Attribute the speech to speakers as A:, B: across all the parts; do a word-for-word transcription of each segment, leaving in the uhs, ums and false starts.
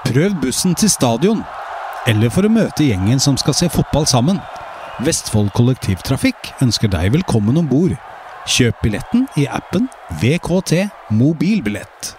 A: Prøv bussen til stadion, eller for å møte gjengen som skal se fotball sammen. Vestfold Kollektivtrafikk ønsker deg velkommen ombord. Kjøp billetten i appen V K T Mobilbillett.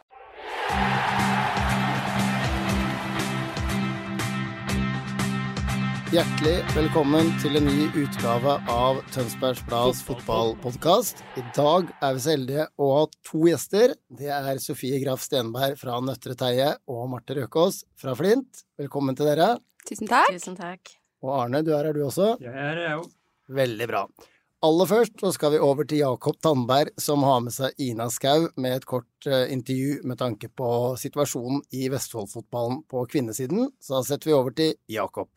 B: Hjertelig velkommen til en ny utgave av Tønsbergs Blads fotballpodcast. I dag er vi så heldige å ha to gjester. Det er Sofie Graf Stenberg fra Nøttre Teie og Marte Røkås fra Flint. Velkommen til dere.
C: Tusen takk.
D: Tusen takk.
B: Og Arne, du er her du også?
E: Jeg er her, jeg også.
B: Veldig bra. Aller først så skal vi over til Jakob Tandberg, som har med seg Ina Skau med et kort uh, intervju med tanke på situasjonen i Vestfoldfotballen på kvinnesiden. Så da setter vi over til Jakob.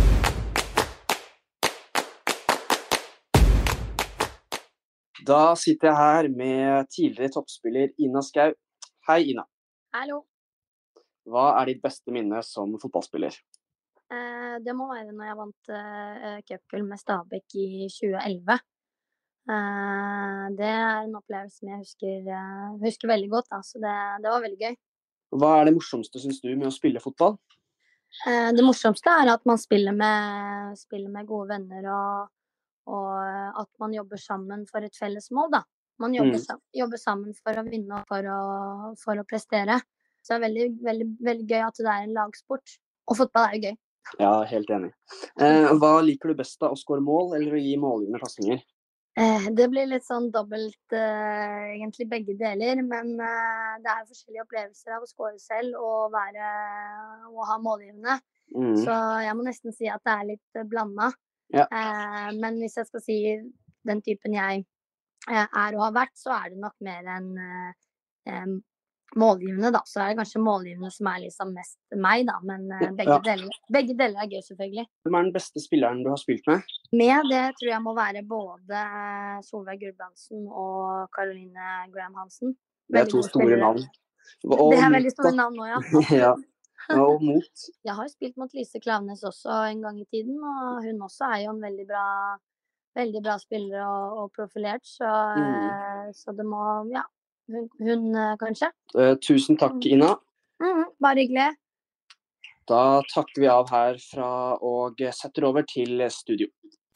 F: Da sitter jeg her med tidligere toppspiller Ina Skau. Hei, Ina.
C: Hallo.
F: Hva er ditt beste minne som fotballspiller?
C: Eh, det må være når jeg vant eh, cupgull med Stabæk i tjue elleve. Eh, det er en opplevelse som jeg husker, eh, husker veldig godt, da, så det, det var veldig gøy.
F: Hva er det morsomste, synes du, med å spille fotball?
C: Eh, det morsomste er at man spiller med, spiller med gode venner, og, og at man jobber sammen for et felles mål, da. Man jobber, mm. jobber sammen for å vinne og for å, for å prestere. Så det er veldig, veldig, veldig gøy at det er en lagsport. Og fotball er jo gøy.
F: Ja, helt enig. Eh, hva liker du best da? Å score mål eller å gi målgivende passinger?
C: Eh, det blir litt sånn dobbelt, eh, egentlig begge deler, men eh, det er forskjellige opplevelser av å score selv og være, og ha målgivende. Mm. Så jeg må nesten si at det er litt blandet. Ja. Eh, men hvis jeg skal si den typen jeg eh, er og har vært, så er det nok mer enn eh, målgivende, da. Så er det kanskje målgivende som er liksom mest meg, da. Men uh, begge, ja. deler, begge deler er gøy, selvfølgelig.
F: Hvem er den beste spilleren du har spilt med?
C: Med det tror jeg må være både Solveig Gulbrandsen og Caroline Graham Hansen.
F: Det er to store spillere. Navn.
C: Og det er veldig store navn nå, ja.
F: Ja. Og mot?
C: Jeg har spilt mot Lise Klaveness også en gang i tiden, og hun også er jo en veldig bra, veldig bra spiller og, og profilert, så, mm. uh, så det må, ja. Hun, hun kanskje.
F: Uh, tusen takk, Ina.
C: Mm, bare hyggelig.
F: Da takker vi av her fra og setter over til studio.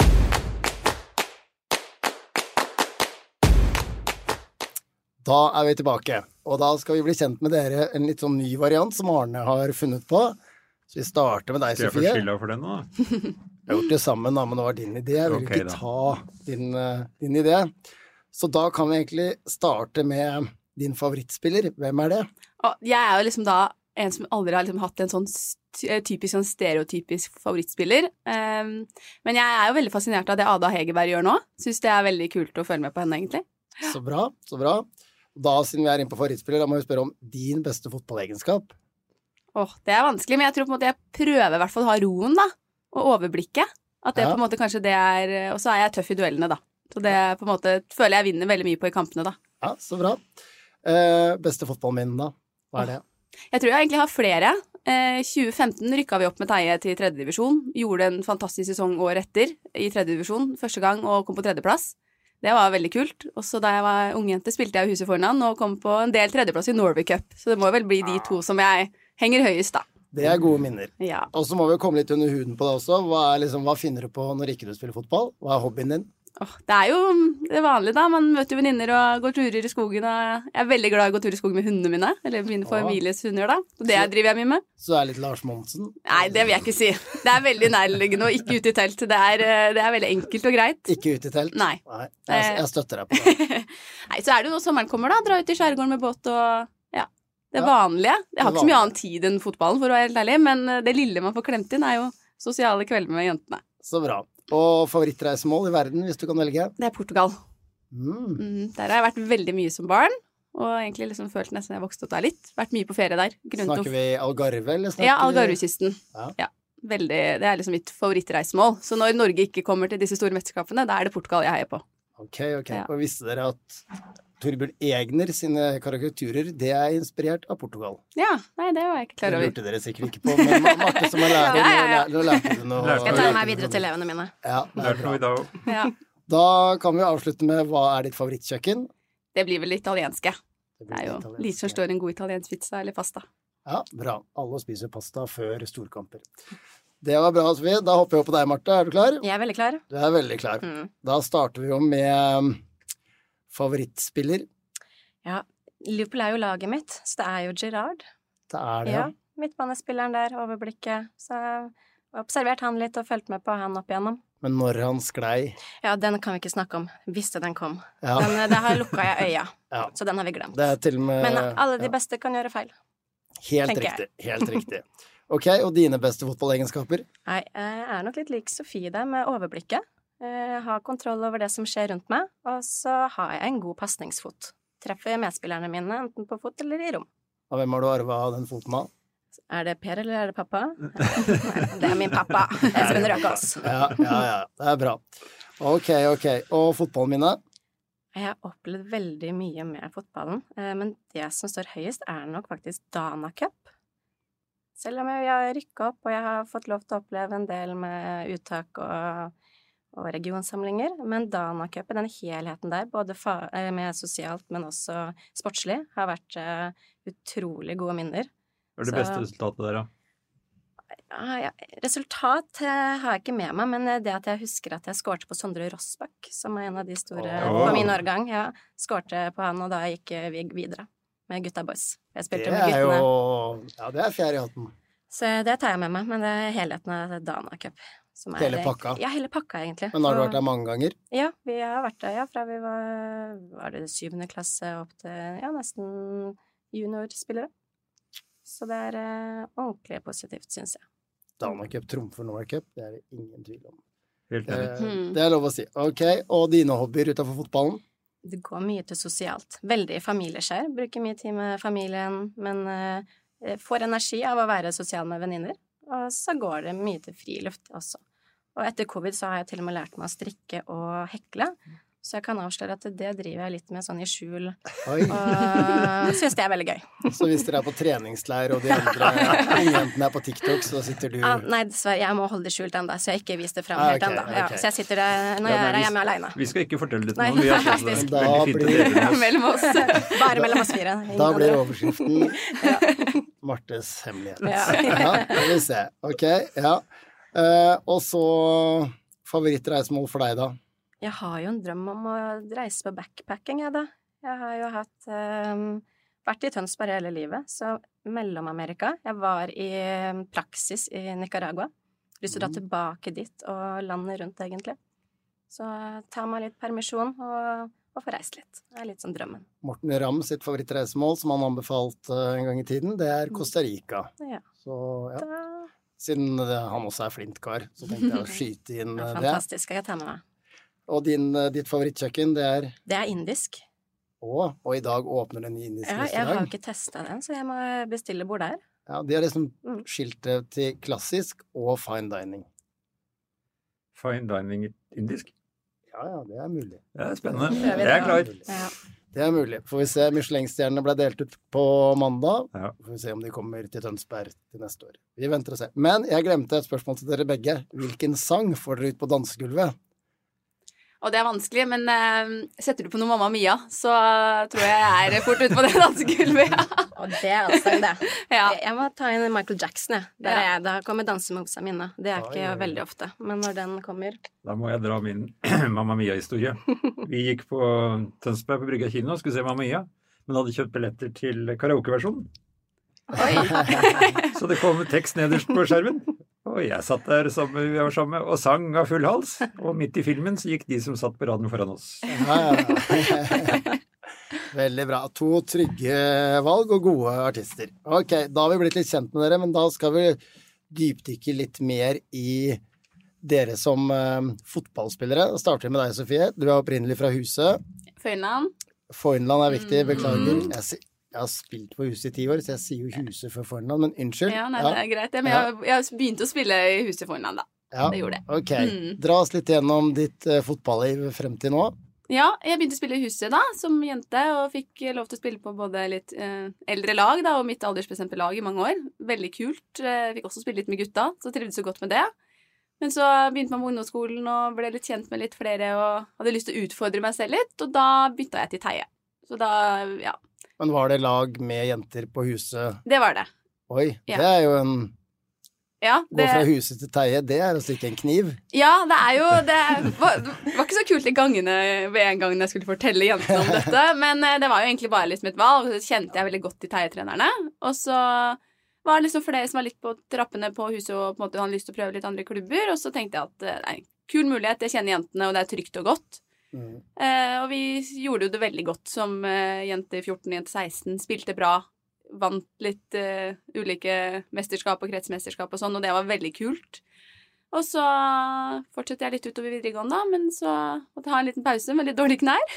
B: Da er vi tilbake, og da skal vi bli kjent med dere en litt sånn ny variant som Arne har funnet på. Så vi starter med deg, Sofie.
E: Skal jeg få skylda for den nå?
B: Jeg har gjort det sammen, da, men det var din idé. Jeg vil okay, ikke da. ta din, uh, din idé. Så da kan vi egentlig starte med din favorittspiller. Hvem er det?
D: Og jeg er jo liksom da en som aldri har liksom hatt en sånn typisk sånn stereotypisk favorittspiller. Um, men jeg er jo veldig fascinert av det Ada Hegerberg gjør nå. Synes det er veldig kult å følge med på henne, egentlig.
B: Så bra, så bra. Da, siden vi er inne på favorittspiller, da må vi spørre om din beste fotballegenskap.
D: Åh, oh, det er vanskelig, men jeg tror på en måte jeg prøver i hvert fall å ha roen, da. Og overblikket. At det ja. på en måte kanskje det er... Og så er jeg tøff i duellene, da. Så det på en måte føler jeg vinner veldig mye på i kampene, da.
B: Ja, så bra. Eh, beste fotballminnen, da? Hva er det?
D: Jeg tror jeg egentlig har flere. Eh, tjue femten rykket vi opp med Teie til tredje divisjon. Gjorde en fantastisk sesong år etter i tredje divisjon, første gang, og kom på tredjeplass. Det var veldig kult. Også da jeg var ungjente spilte jeg i huset foran og kom på en del tredjeplass i Norway Cup. Så det må vel bli de to som jeg henger høyest, da.
B: Det er gode minner.
D: Ja.
B: Og så må vi komme litt under huden på det også. Hva, er liksom, hva finner du på når ikke du spiller fotball? Hva er hobbyen din?
D: Oh, det er jo det vanlige da, man møter venninner og går turer i skogen, og jeg er veldig glad i å gå tur i skogen med hundene mine, eller mine families hunder da, og det så, driver jeg mye med.
B: Så det er litt Lars Monsen?
D: Nei, det vil jeg ikke si. Det er veldig nærliggende og ikke ute i telt, det er, det er veldig enkelt og greit.
B: Ikke ute i telt?
D: Nei.
B: Nei, jeg, jeg støtter deg på det.
D: Nei, så er det jo når sommeren kommer da, dra ut i skjærgården med båt og ja, det vanlige. Jeg har ikke så mye annen tid enn fotballen, for å være helt ærlig, men det lille man får klemt inn er jo sosiale kvelder med jentene.
B: Så bra. Og favorittreisemål i verden, hvis du kan velge?
D: Det er Portugal.
B: Mm.
D: Mm, der har jeg vært veldig mye som barn, og egentlig liksom følt nesten jeg vokste opp der litt. Vært mye på ferie der.
B: Snakker vi Algarve, eller snakker vi?
D: Ja, Algarve-kysten.
B: Ja.
D: Ja, veldig, det er liksom mitt favorittreisemål. Så når Norge ikke kommer til disse store mesterskapene, da er det Portugal jeg heier på.
B: Ok, ok.
D: Ja.
B: Og visste dere at Torbjørn Egner sine karikaturer, det er inspirert av Portugal?
D: Ja, nei, det var jeg ikke klar over.
B: Det lurte dere sikkert ikke på, men Marte som er lærer,
D: ja, ja, ja.
B: nå lærte du noe.
D: Skal jeg ta meg videre til elevene mine?
B: Ja, det er bra.
D: Ja.
B: Da kan vi avslutte med, hva er ditt favorittkjøkken?
D: Det blir vel italienske.
B: Det,
D: det er jo litt som står en god italiensk pizza eller pasta.
B: Ja, bra. Alle spiser pasta før storkamper. Det var bra, Sofie. Da hopper vi opp på deg, Marte. Er du klar?
E: Jeg er veldig klar.
B: Du er veldig klar.
E: Mm.
B: Da starter vi jo med favorittspiller.
E: Ja, Liverpool er jo laget mitt, så det er jo Gerrard.
B: Det er det,
E: ja. Midtbanespilleren der, overblikket. Så jeg har observert han litt og følt med på han opp igjennom.
B: Men når han sklei...
E: Ja, den kan vi ikke snakke om. Visste den kom.
B: Ja.
E: Den, det har lukka jeg øya,
B: ja.
E: Så den har vi glemt.
B: Det er til og med...
E: Men alle de
B: ja.
E: beste kan gjøre feil.
B: Helt riktig, helt riktig. Ok, og dine beste fotballegenskaper?
E: Nei, jeg er nok litt lik Sofie der med overblikket. Jeg har kontroll over det som skjer rundt meg, og så har jeg en god pasningsfot. Treffer medspillerne mine enten på fot eller i rom.
B: Og hvem har du arvet av den foten av?
E: Er det Per eller er det pappa? Nei, det er min pappa. Espen Røkås.
B: Ja, ja, ja. Det er bra. Ok, ok. Og fotballminne?
E: Jeg har opplevd veldig mye med fotballen, men det som står høyest er nok faktisk Dana Cup. Selv om jeg har rykket opp, og jeg har fått lov til å oppleve en del med uttak og, og regionsamlinger, men Dana Cup, den helheten der, både med sosialt, men også sportslig, har vært uh, utrolig gode minner.
G: Hva er det beste resultatet der, da?
E: Ja, ja. Resultat har jeg ikke med meg, men det at jeg husker at jeg skårte på Sondre Rossbakk, som er en av de store oh. på min årgang, ja, skårte på han, og da gikk vi videre med gutta boys. Jeg spilte
B: det
E: med guttene.
B: Jo, ja, det er fjerde i hatten.
E: Så det tar jeg med meg, men det er helheten av Dana Cup. Som er,
B: hele pakka?
E: Ja, hele pakka, egentlig.
B: Men har du vært der mange ganger?
E: Ja, vi har vært der, ja, fra vi var, var det syvende klasse opp til, ja, nesten juniorspillere. Så det er uh, ordentlig positivt, synes jeg.
B: Dana Cup trumfer Norway Cup, det er det ingen tvil om.
G: Helt
B: det,
E: Hmm.
B: det er lov å si. Ok, og dine hobbyer utenfor fotballen?
E: Det går mye til sosialt. Veldig familieskjær. Bruker mye tid med familien, men uh, får energi av å være sosial med venninner. Og så går det mye til friluft også. Og etter covid så har jeg til og med lært meg å strikke og hekle. Så jeg kan avsløre at det driver jeg litt med sånn i skjul. Oi. Og synes det er veldig gøy.
B: Så hvis dere er på treningsleir, og de andre jentene er på TikTok, så sitter du...
E: Ah, nei, dessverre, jeg må holde det skjult enda, så jeg ikke vist det frem
B: ah,
E: helt
B: okay,
E: enda. Ja,
B: okay.
E: Så jeg sitter der når jeg er hjemme alene.
G: Vi skal ikke fortelle det til
E: Nei,
G: noen. Vi har fått
E: faktisk.
G: det veldig fint å dele med oss.
D: Mellom oss.
E: Bare mellom oss fire. Ingen
B: Da blir
E: andre.
B: overskriften
E: Ja.
B: Martes hemmelighet.
E: Ja.
B: Ja, det vil se. Ok, ja. Uh, og så favorittreisemål for deg da?
E: Jeg har jo en drøm om å reise på backpacking, jeg da. Jeg har jo hatt, um, vært i Tønsberg hele livet, så Mellom-Amerika. Jeg var i praksis i Nicaragua. Lyst til å dra tilbake dit og lande rundt, egentlig. Så ta meg litt permisjon og, og få reist litt. Det er litt sånn drømmen.
B: Morten Ramm sitt favorittreisemål, som han anbefalt uh, en gang i tiden, det er Costa Rica.
E: Ja.
B: Så, ja.
E: Da...
B: Siden det, han også er flintkar, så tenkte jeg å skyte inn
E: Ja,
B: uh, det.
E: fantastisk, skal jeg ta med meg.
B: Og din, uh, ditt favorittkjøkken, det er...
E: Det er indisk.
B: Å, og i dag åpner en ny indisk
E: Ja, jeg
B: restaurant.
E: har jo ikke testet den, så jeg må bestille bord der.
B: Ja, de har liksom
E: Mm.
B: skiltet til klassisk og fine dining.
G: Fine dining indisk.
B: Ja, ja, det er mulig.
G: Det er spennende.
E: Prøver
G: Jeg
E: det.
G: er klar.
E: Ja.
B: Det er mulig. Får vi se, Michelin-stjernene ble delt ut på mandag.
G: Ja.
B: Får vi se om de kommer til Tønsberg til neste år. Vi venter og ser. Men jeg glemte et spørsmål til dere begge. Hvilken sang får dere ut på dansegulvet?
D: Og det er vanskelig, men eh, setter du på noe Mamma Mia, så tror jeg jeg er fort ute på det dansegulvet.
E: Og det er altså det.
D: Ja.
E: Jeg må ta inn Michael Jackson, jeg. Der
D: Ja.
E: er jeg. Da kommer dansemovesa mine. Det er
B: Oi,
E: ikke
B: oi, oi.
E: veldig ofte. Men når den kommer...
G: Da må jeg dra min Mamma Mia-historie. Vi gikk på Tønsberg på Brygga kino og skulle se Mamma Mia, men hadde kjøpt billetter til karaokeversjonen. Så det kom tekst nederst på skjermen. Og jeg satt der sammen, vi var sammen og sang av full hals. Og midt i filmen så gikk de som satt på raden foran oss.
B: Ja, ja. Veldig bra. To trygge valg og gode artister. Ok, da har vi blitt litt kjent med dere, men da skal vi dypdykke litt mer i dere som uh, fotballspillere. Da starter vi med deg, Sofie. Du er opprinnelig fra Huset.
D: Føynland.
B: Fornland er viktig, beklager.
D: Mm.
B: Jeg, si- jeg har spilt på Huset i ti år, så jeg sier jo Huset for Fornland, men unnskyld.
D: Ja, nei, det er greit. det, Men jeg, jeg begynte å spille i huset Fornland, da.
B: Ja,
D: Det gjorde jeg.
B: ok.
D: Mm.
B: Dra oss litt gjennom ditt uh, fotballiv frem til nå.
D: Ja, jeg begynte å spille i huset da, som jente, og fikk lov til å spille på både litt eh, eldre lag da, og mitt aldersbestemte lag i mange år. Veldig kult. Jeg fikk også spille litt med gutta, så trivdes så godt med det. Men så begynte man på ungdomsskolen og ble litt kjent med litt flere, og hadde lyst til å utfordre meg selv litt, og da bytta jeg til Teie. Så da, ja,
B: Men var det lag med jenter på Huset?
D: det var det.
B: Oi,
D: Ja.
B: det er jo en...
D: Ja,
B: Gå
D: det,
B: fra huset til Teie, det er å stikke en kniv.
D: ja, det er jo Det var, det var ikke så kult i gangene ved en gang jeg skulle fortelle jentene om dette, men eh, det var jo egentlig bare liksom et valg, og så kjente jeg veldig godt de Teie-trenerne. Og så var det liksom flere som var litt på trappene på huset og på en måte hadde lyst til å prøve litt andre klubber, og så tenkte jeg at eh, det er en kul mulighet, jeg kjenner jentene, og det er trygt og godt.
B: Mm.
D: Eh, og vi gjorde jo det veldig godt som eh, jente fjorten, jente seksten, spilte bra, vant litt uh, ulike mesterskap og kretsmesterskap og sånn, og det var veldig kult. Og så fortsatte jeg litt utover videregående, men så måtte jeg ha en liten pause med litt dårlig knær.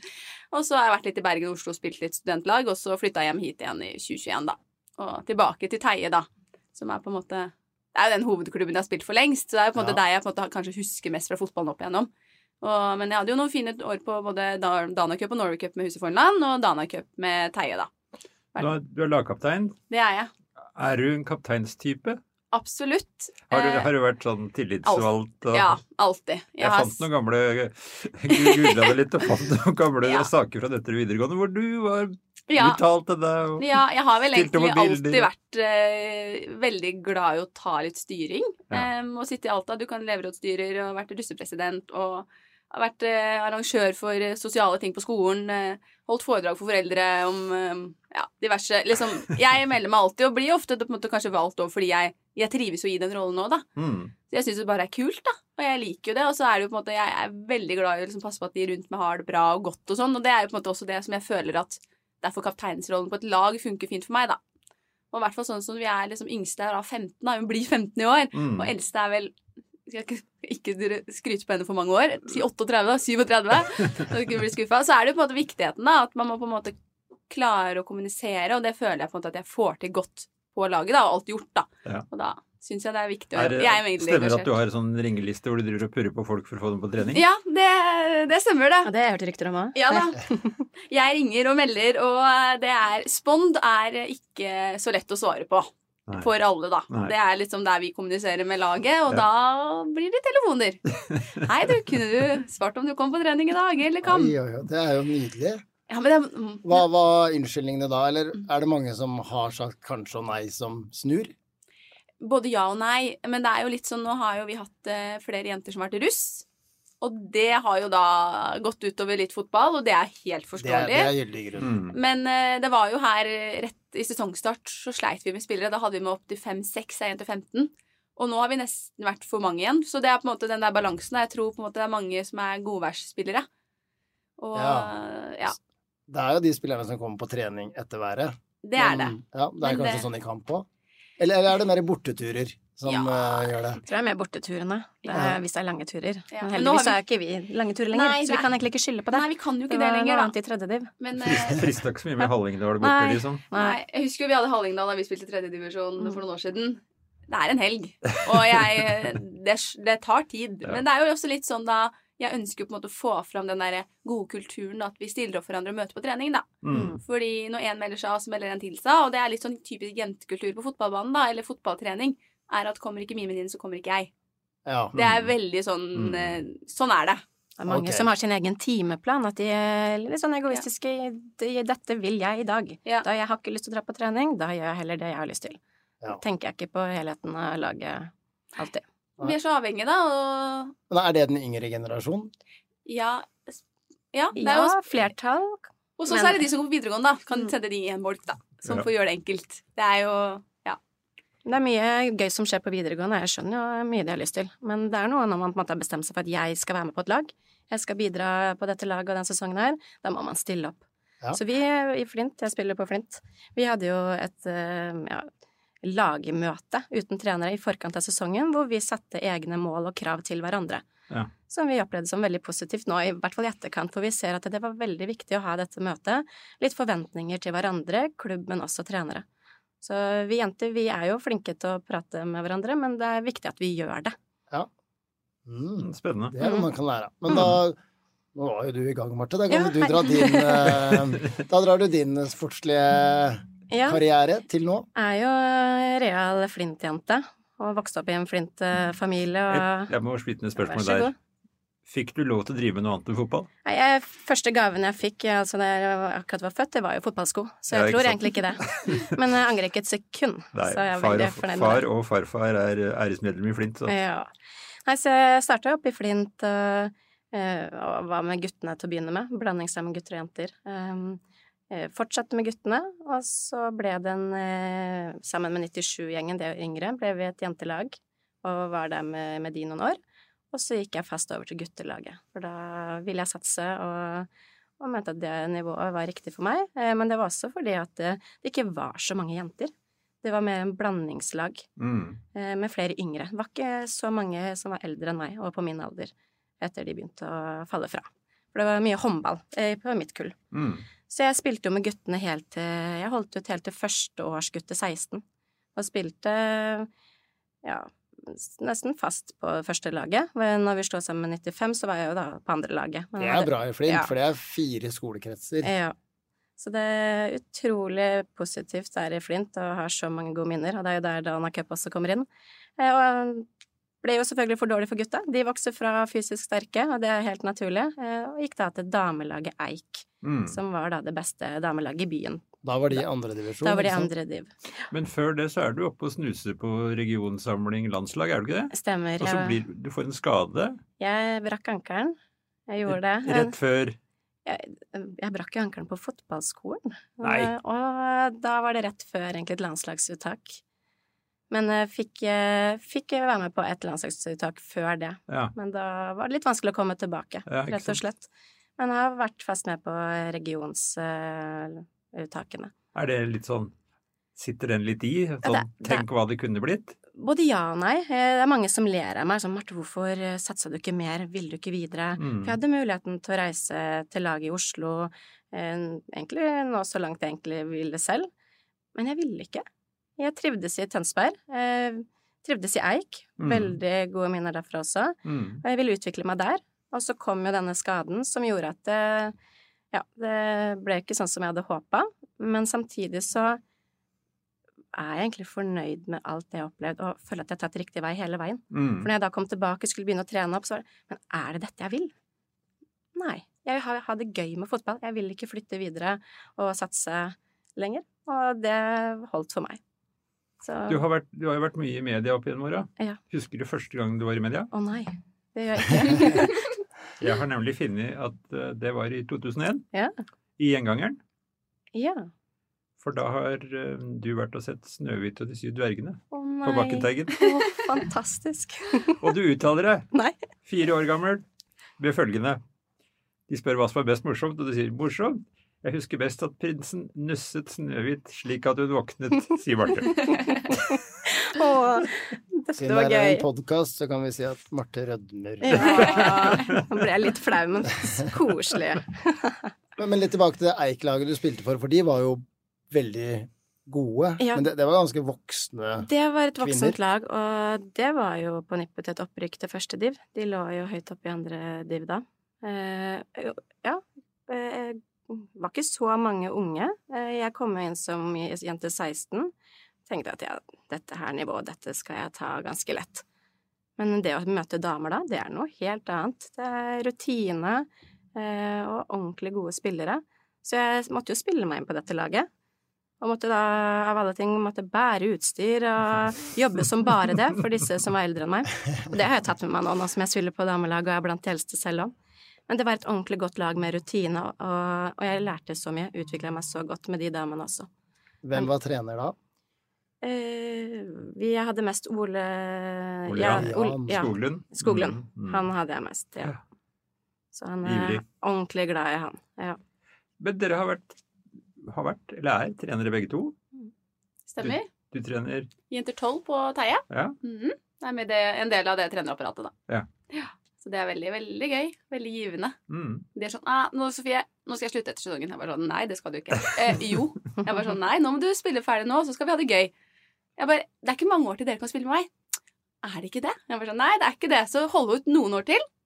D: Og så har jeg vært litt i Bergen og Oslo og spilt litt studentlag, og så flyttet jeg hjem hit igjen i tjue tjueen da. Og tilbake til Teie da, som er på en måte, det er jo den hovedklubben jeg har spilt for lengst, så det er jo på en måte
B: Ja.
D: der jeg på en måte kanskje husker mest fra fotballen opp igjennom. Og, men jeg hadde jo noen fine år på både Dana Cup og Norway Cup med Huset Fornland, og Dana Cup med Teie da.
G: Du er, du er lagkaptein.
D: Det er jeg.
G: Er du en kapteinstype?
D: Absolutt.
G: Har du,
D: Eh,
G: har du vært sånn tillitsvalgt? Og...
D: Ja, alltid.
G: Jeg,
D: har
G: fant noen gamle googlet det litt og fant noen gamle
D: Ja.
G: saker fra dette videregående hvor du var
D: ja,
G: brutalt til deg. Og...
D: ja, jeg har vel
G: Stilte
D: egentlig
G: på bilder.
D: alltid vært eh, veldig glad i å ta litt styring.
G: Ja.
D: Um, og sitte i Alta. Du kan leverådsstyrer og vært russepresident og har vært eh, arrangør for eh, sosiale ting på skolen. Eh, holdt foredrag for foreldre om eh, ja, diverse liksom, jeg melder meg alltid, og blir ofte på en måte kanskje valgt over fordi jeg, jeg trives jo i den rollen nå, da.
G: Mm.
D: Så jeg synes det bare er kult, da. Og jeg liker jo det. Og så er det jo på en måte, jeg er veldig glad i å liksom passe på at de rundt meg har det bra og godt og sånn. Og det er jo på en måte også det som jeg føler at derfor kapteinsrollen på et lag funker fint for meg, da. Og i hvert fall sånn som vi er liksom yngste er da femten, da. Hun blir femten i år.
G: Mm.
D: Og eldste er vel, skal jeg ikke, ikke skryte på henne for mange år, si otteogtretti da, syvogtretti, så du ikke blir skuffet. Så er det jo på en måte viktigheten da, at man må på en måte klare å kommunisere, og det føler jeg på en måte at jeg får til godt på laget da, og alt gjort da.
G: Ja.
D: Og da synes jeg det er viktig.
G: Er,
D: Og jeg er veldig
G: stemmer det
D: engasjert.
G: at du har en sånn ringeliste hvor du driver og purrer på folk for å få dem på trening?
D: Ja, det, det stemmer det.
E: Ja, det har jeg hørt rykter om også.
D: Ja da. Jeg ringer og melder, og det er Spond er ikke så lett å svare på.
G: Nei.
D: For alle, da.
G: Nei.
D: Det er liksom der vi kommuniserer med laget, og
G: Ja.
D: da blir det telefoner. Hei, du, kunne du svart om du kom på trening i dag, eller kan?
B: Oi, oi, oi, det er jo nydelig.
D: Ja, men det,
B: Hva var unnskyldningene da, eller er det mange som har sagt kanskje og nei som snur?
D: både ja og nei, men det er jo litt sånn, nå har jo vi hatt eh, flere jenter som har vært russ, og det har jo da gått utover litt fotball, og det er helt
B: Det er,
D: forståelig.
B: det er gyldig grunn.
G: Mm.
D: Men eh, det var jo her eh, rett i sesongstart så sleit vi med spillere. Da hadde vi med opp til fem seks, én til femten. Og nå har vi nesten vært for mange igjen. Så det er på en måte den der balansen. Jeg tror på en måte det er mange som er godværsspillere. Og
B: Ja.
D: ja,
B: Det er jo de spillerne som kommer på trening etter været.
D: det er det.
B: Men, Ja, det er
D: Men
B: kanskje
D: det-
B: sånn i kamp også. Eller, eller er det mer i borteturer som
D: Ja.
B: eh, gjør det?
E: Jeg tror det er mer borteturene, det er,
B: Ja.
E: hvis det er lange turer.
D: Ja,
E: Men
D: men nå har
E: heldigvis
D: vi-
E: er ikke vi lange turer lenger,
D: Nei,
E: så vi
D: det-
E: kan egentlig ikke skylde på det.
D: Nei, vi kan jo
E: Det
D: ikke det
E: var
D: lenger,
E: noe
D: da.
E: annet i tredje div.
D: Men
G: Det
D: eh,
G: frister ikke så mye med Hallingdal borte,
E: Nei.
G: liksom.
D: nei, jeg husker jo vi hadde Hallingdal da vi spilte tredjedivisjon
E: Mm.
D: for noen år siden. Det er en helg, og jeg, det, det tar tid.
G: Ja.
D: Men det er jo også litt sånn da, jeg ønsker jo på en måte å få fram den der gode kulturen, at vi stiller opp for hverandre og møter på trening, da.
G: Mm.
D: Fordi når en melder seg av, så melder en til seg, og det er litt sånn typisk jentekultur på fotballbanen, da, eller fotballtrening, er at kommer ikke min venninne, så kommer ikke jeg.
B: Ja.
D: Det er veldig sånn,
G: Mm.
D: eh, sånn er det.
E: Det er mange
B: Ok.
E: som har sin egen timeplan, at de er litt sånn egoistiske i det- dette vil jeg i dag.
D: Ja.
E: Da jeg har ikke lyst til å dra på trening, da gjør jeg heller det jeg har lyst til.
B: Ja.
E: Tenker jeg ikke på helheten av laget alltid.
D: Vi er så avhengige, da, og
B: Men er det den yngre generasjonen?
D: ja, s- ja, det er
E: Ja,
D: jo,
E: flertall.
D: og så
E: men-
D: er det de som går på videregående, da, kan
E: Mm.
D: sende de i en bolk, da, som
G: Ja.
D: får gjøre det enkelt. Det er jo, ja.
E: Det er mye gøy som skjer på videregående, jeg skjønner jo mye det jeg har lyst til. Men det er noe når man på en måte har bestemt seg for at jeg skal være med på et lag, jeg skal bidra på dette laget og den sesongen her, da må man stille opp.
B: Ja.
E: Så vi i Flint, jeg spiller på Flint, vi hadde jo et eh, ja, lagmøte uten trenere i forkant av sesongen, hvor vi satte egne mål og krav til hverandre.
G: Ja.
E: Som vi opplevde som veldig positivt nå, i hvert fall i etterkant, for vi ser at det var veldig viktig å ha dette møtet. Litt forventninger til hverandre, klubb, men også trenere. Så vi jenter, vi er jo flinke til å prate med hverandre, men det er viktig at vi gjør det.
B: Mm.
G: Spennende.
B: Det er noe man kan lære av. Men
E: Mm.
B: da Nå var jo du i gang, Marte. Da kan
E: Ja,
B: du
E: hei.
B: dra din eh, Da drar du din sportslige
E: Ja,
B: karriere til nå.
E: jeg er jo real Flint-jente, og vokste opp i en Flint-familie, og
G: Jeg, jeg må skyte ned
E: vær
G: spørsmålet
E: så
G: der.
E: god.
G: Fikk du lov til å drive med noe annet enn fotball?
E: Nei, jeg, første gaven jeg fikk altså da jeg akkurat var født, det var jo fotballsko. Så jeg
G: Ja, ikke
E: tror
G: sant?
E: egentlig ikke det. Men jeg angrer ikke et sekund.
G: Nei,
E: så jeg er
G: far,
E: veldig
G: og,
E: fornøyd med
G: far
E: det.
G: og farfar er æresmedlem i Flint, så.
E: Ja. Nei, så jeg startet opp i Flint og, eh, og var med guttene til å begynne med. Blandingslag med gutter og jenter. Um, eh, fortsatte med guttene, og så ble det en, eh, sammen med nittisju-gjengen, det er jo yngre, ble vi et jentelag, og var der med, med de noen år. Og så gikk jeg fast over til guttelaget, for da ville jeg satse og, og mente at det nivået var riktig for meg. Eh, men det var også fordi at det, det ikke var så mange jenter. Det var mer en blandingslag
G: Mm.
E: eh, med flere yngre. Det var ikke så mange som var eldre enn meg, og på min alder, etter de begynte å falle fra. For det var mye håndball eh, på mitt kull.
G: Mm.
E: Så jeg spilte jo med guttene helt til, jeg holdt ut helt til første års gutte seksten, og spilte, ja, nesten fast på første laget. Når vi slår sammen med nittifem, så var jeg jo da på andre laget. Men
B: Det er bra i Flint,
E: ja.
B: for det er fire skolekretser.
E: Ja. Så det er utrolig positivt der i Flint, og har så mange gode minner. Og det er jo der Dana Cup også kommer inn. Eh, Og ble jo selvfølgelig for dårlig for gutta. De vokser fra fysisk sterke, og det er helt naturlig. Eh, Og gikk da til damelaget Eik,
G: Mm.
E: som var da det beste damelaget i byen.
B: Da var de i andre divisjon.
E: Da var de
B: ikke sant?
E: andre div.
G: Men før det så er du oppe og snuser på regionsamling landslag, er du ikke det?
E: Stemmer.
G: Og så
E: Jeg,
G: blir du får en skade
E: jeg brakk ankelen. Jeg gjorde det.
G: rett før.
E: Jeg, jeg brakk jo ankelen på fotballskolen.
G: Nei.
E: Eh, Og da var det rett før egentlig et landslagsuttak. Men jeg fikk, jeg fikk være med på et landslagsuttak før det.
G: Ja,
E: Men da var det litt vanskelig å komme tilbake,
G: ja, ikke
E: rett og
G: sant.
E: slett. Men jeg har vært fast med på regionsuttakene.
G: Er det litt sånn, sitter den litt i? Sånn,
E: det- det-
G: tenk hva det kunne blitt?
E: Både ja og nei. Eh, Det er mange som ler av meg. Sånn, Marte, hvorfor eh, satsa du ikke mer? Vil du ikke videre?
G: Mm.
E: For jeg hadde muligheten til å reise til laget i Oslo, eh, egentlig nå så langt jeg egentlig ville selv. Men jeg ville ikke. Jeg trivdes i Tønsberg. Eh, trivdes i Eik.
G: Mm.
E: Veldig gode minner derfra også.
G: Mm.
E: Og jeg ville utvikle meg der. Og så kom jo denne skaden som gjorde at det, ja, det ble ikke sånn som jeg hadde håpa. Men samtidig så er jeg egentlig fornøyd med alt det jeg har opplevd, og føler at jeg har tatt riktig vei hele veien.
G: Mm.
E: For når jeg da kom tilbake og skulle begynne å trene opp, så var det Men er det dette jeg vil? Nei. Jeg har, har det gøy med fotball. Jeg vil ikke flytte videre og satse lenger. Og det holdt for meg. Så
G: Du har, vært, du har jo vært mye i media opp gjennom åra.
E: Ja.
G: Husker du første gang du var i media?
E: Å nei. Det gjør jeg ikke.
G: Jeg har nemlig funnet at eh, det var i to tusen og en,
E: Ja.
G: i Gjengangeren.
E: Ja.
G: For da har eh, du vært og sett Snøhvit og de syv dvergene
E: Å nei.
G: på Bakkenteigen.
E: Å, fantastisk.
G: Og du uttaler deg,
E: Nei.
G: fire år gammel, ved følgende. De spør hva som er best morsomt, og du sier morsomt. Jeg husker best at prinsen nusset Snøhvit slik at hun våknet, sier Marte.
E: Å, dette
B: Siden
E: var
B: det er
E: gøy.
B: en podkast, så kan vi si at Marte rødmer.
E: Ja, nå ble jeg litt flau, men koselig.
B: Men, men litt tilbake til det Eik-laget du spilte for, for de var jo veldig gode.
E: Ja.
B: Men det, det var ganske voksne.
E: Det var et voksent
B: Kvinner.
E: lag, og det var jo på nippet til et opprykk til første div. De lå jo høyt oppe i andre div da. Eh, jo, ja, eh, var ikke så mange unge. Eh, jeg kom jo inn som jente seksten. Tenkte at ja, dette her nivået, dette skal jeg ta ganske lett. Men det å møte damer da, det er noe helt annet. Det er rutine eh, og ordentlig gode spillere. Så jeg måtte jo spille meg inn på dette laget. Og måtte da, av alle ting, måtte bære utstyr og jobbe som bare det for disse som var eldre enn meg. Og det har jeg tatt med meg nå, nå som jeg spiller på damelag og er blant de eldste selv om. Men det var et ordentlig godt lag med rutine, og, og jeg lærte så mye, utviklet meg så godt med de damene også.
B: Hvem var trener da?
E: Eh, vi hadde mest Ole...
G: Ole
E: ja,
G: Jan.
E: Ole, ja,
G: Skoglund.
E: Skoglund.
G: Mm, mm.
E: Han hadde jeg mest, ja.
G: Ja.
E: Så han er
G: Ivrig.
E: ordentlig glad i han, ja.
G: Men dere har vært, har vært, eller er, trenere begge to.
D: Stemmer.
G: Du trener,
D: Jenter tolv på Teie.
G: ja.
D: Mhm. Det er med det, en del av det trenerapparatet, da.
G: Ja.
D: Så det er veldig, veldig gøy. Veldig givende.
G: Mm.
D: De er sånn ah, nå, Sofie, nå skal jeg slutte etter sesongen. Jeg var sånn, nei, det skal du ikke. Eh, jo. Jeg var sånn, nei, nå må du spille ferdig nå, så skal vi ha det gøy. Jeg bare, det er ikke mange år til dere kan spille med meg. Er det ikke det? Jeg var sånn, nei, det er ikke det. Så holde ut noen år til,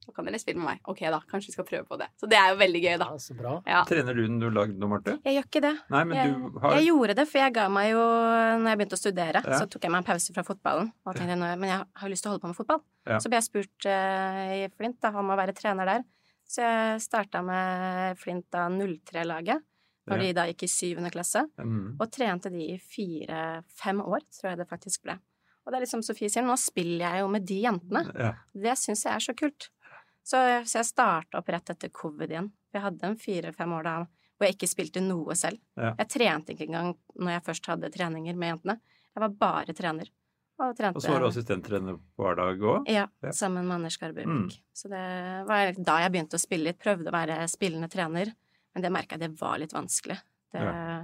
D: så kan dere spille med meg. Ok da, kanskje vi skal prøve på det. Så det er jo veldig gøy da.
B: Ja, så bra.
D: Ja.
G: Trener du den du lagde nå, Marte?
E: Jeg gjør ikke det.
G: Nei, men
E: jeg,
G: du har...
E: jeg gjorde det, for jeg ga meg jo, når jeg begynte å studere,
G: Ja.
E: så tok jeg meg en pause fra fotballen, og tenkte, nå, men jeg har jo lyst til å holde på med fotball.
G: Ja.
E: Så ble jeg spurt uh, i Flint da, om å være trener der. Så jeg startet med Flint da null tre-laget, når
G: Ja.
E: de da gikk i syvende klasse,
G: Mm.
E: og trente de i fire-fem år, tror jeg det faktisk ble. Og det er liksom Sofie sier, nå spiller jeg jo med de jentene.
G: Ja.
E: Det synes jeg er så kult. Så, så jeg startet opp rett etter covid igjen. Jeg hadde en fire-fem år da, hvor jeg ikke spilte noe selv.
G: Ja.
E: Jeg trente ikke engang når jeg først hadde treninger med jentene. Jeg var bare trener. Og, trente,
G: Og så var du assistenttrener på hver dag også?
E: Ja,
G: Ja.
E: sammen med Anders Garbevik.
G: Mm.
E: Så det var da jeg begynte å spille litt, prøvde å være spillende trener, men det merket jeg det var litt vanskelig. Det,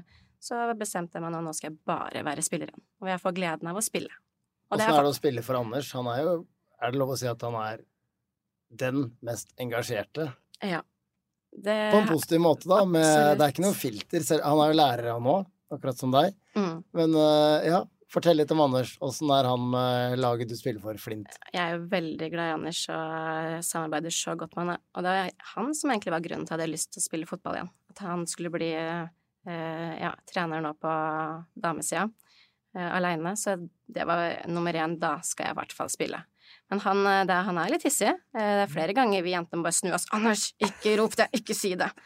E: Så bestemte jeg meg nå, nå skal jeg bare være spilleren, og jeg får gleden av å spille. Og
B: Hvordan er det å spille for Anders? Han er jo, er det lov å si at han er den mest engasjerte?
E: Ja. Det,
B: På en positiv måte da, med,
E: Absolutt.
B: det er ikke noe filter. selv- Han er jo lærer han nå, akkurat som deg.
E: mm.
B: Men øh, ja, fortell litt om Anders. Hvordan er han med laget du spiller for, Flint?
E: Jeg er jo veldig glad i Anders og samarbeider så godt med han. Og det er han som egentlig var grunnen til at jeg hadde lyst til å spille fotball igjen. At han skulle bli eh, ja, trener nå på damesida eh, alene. Så det var nummer én, da skal jeg i hvert fall spille. Men han, det, han er litt hissig. Eh, det er flere ganger vi jentene bare snur oss. Anders, ikke rop det, ikke si det.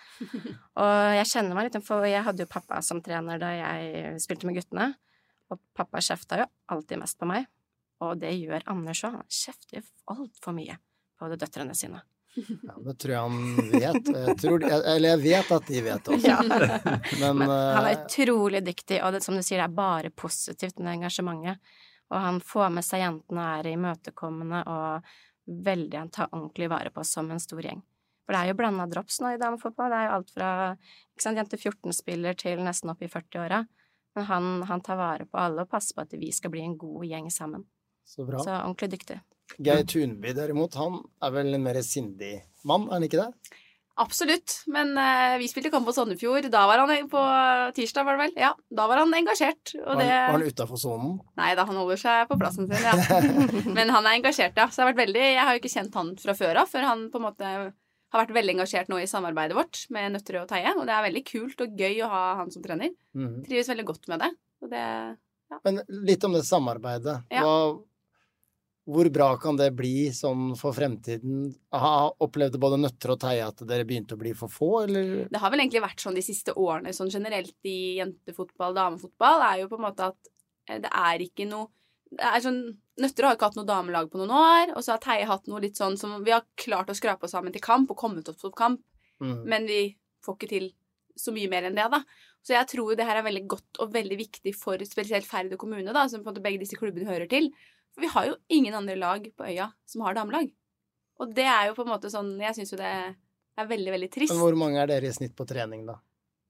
E: Og jeg kjenner meg litt, for jeg hadde jo pappa som trener da jeg spilte med guttene. Og pappa kjefta jo alltid mest på meg. Og det gjør Anders også. Han kjefter alt for mye på de døtrene sine.
B: Ja, det tror jeg han vet. Jeg tror, eller jeg vet at de vet også.
E: Ja.
B: Men,
E: Men han er
B: øh,
E: utrolig dyktig, og det, som du sier, det er bare positivt med engasjementet. Og han får med seg jentene og er imøtekommende og veldig han tar ordentlig vare på oss som en stor gjeng. For det er jo blandet drops nå i damefotball. Det er jo alt fra ikke sant, jente fjorten-spiller til nesten opp i førti-åra. Men han, han tar vare på alle og passer på at vi skal bli en god gjeng sammen.
B: så bra.
E: Så ordentlig dyktig.
B: Geir Thunby derimot, han er vel en mer sindig mann, er han ikke det?
D: Absolutt, men uh, vi spilte kamp på Sandefjord. Da var han på tirsdag, var det vel? Ja, da var han engasjert. Og
B: Var,
D: det...
B: han- var han utenfor sonen?
D: Nei da, han holder seg på plassen sin, ja. Men han er engasjert, ja. Så det har vært veldig... Jeg har jo ikke kjent han fra før av, før han på en måte har vært veldig engasjert nå i samarbeidet vårt med Nøtterøy og Teie. Og det er veldig kult og gøy å ha han som trener.
B: Mhm.
D: Trives veldig godt med det. Og det...
B: Men litt om det samarbeidet.
D: Ja.
B: Hva, hvor bra kan det bli sånn for fremtiden? Ha, opplevde både Nøtter og Teie at dere begynte å bli for få, eller?
D: Det har vel egentlig vært sånn de siste årene, sånn generelt i jentefotball, damefotball, er jo på en måte at eh, det er ikke noe det er sånn, Nøtter har ikke hatt noe damelag på noen år, og så har Teie hatt noe litt sånn som vi har klart å skrape oss sammen til kamp og kommet oss på kamp,
B: Mhm.
D: men vi får ikke til så mye mer enn det, da. Så jeg tror det her er veldig godt og veldig viktig for spesielt Færder kommune, da, som på en måte begge disse klubbene hører til. For vi har jo ingen andre lag på øya som har damelag. Og det er jo på en måte sånn, jeg synes jo det er veldig, veldig trist.
B: Men hvor mange er dere i snitt på trening, da?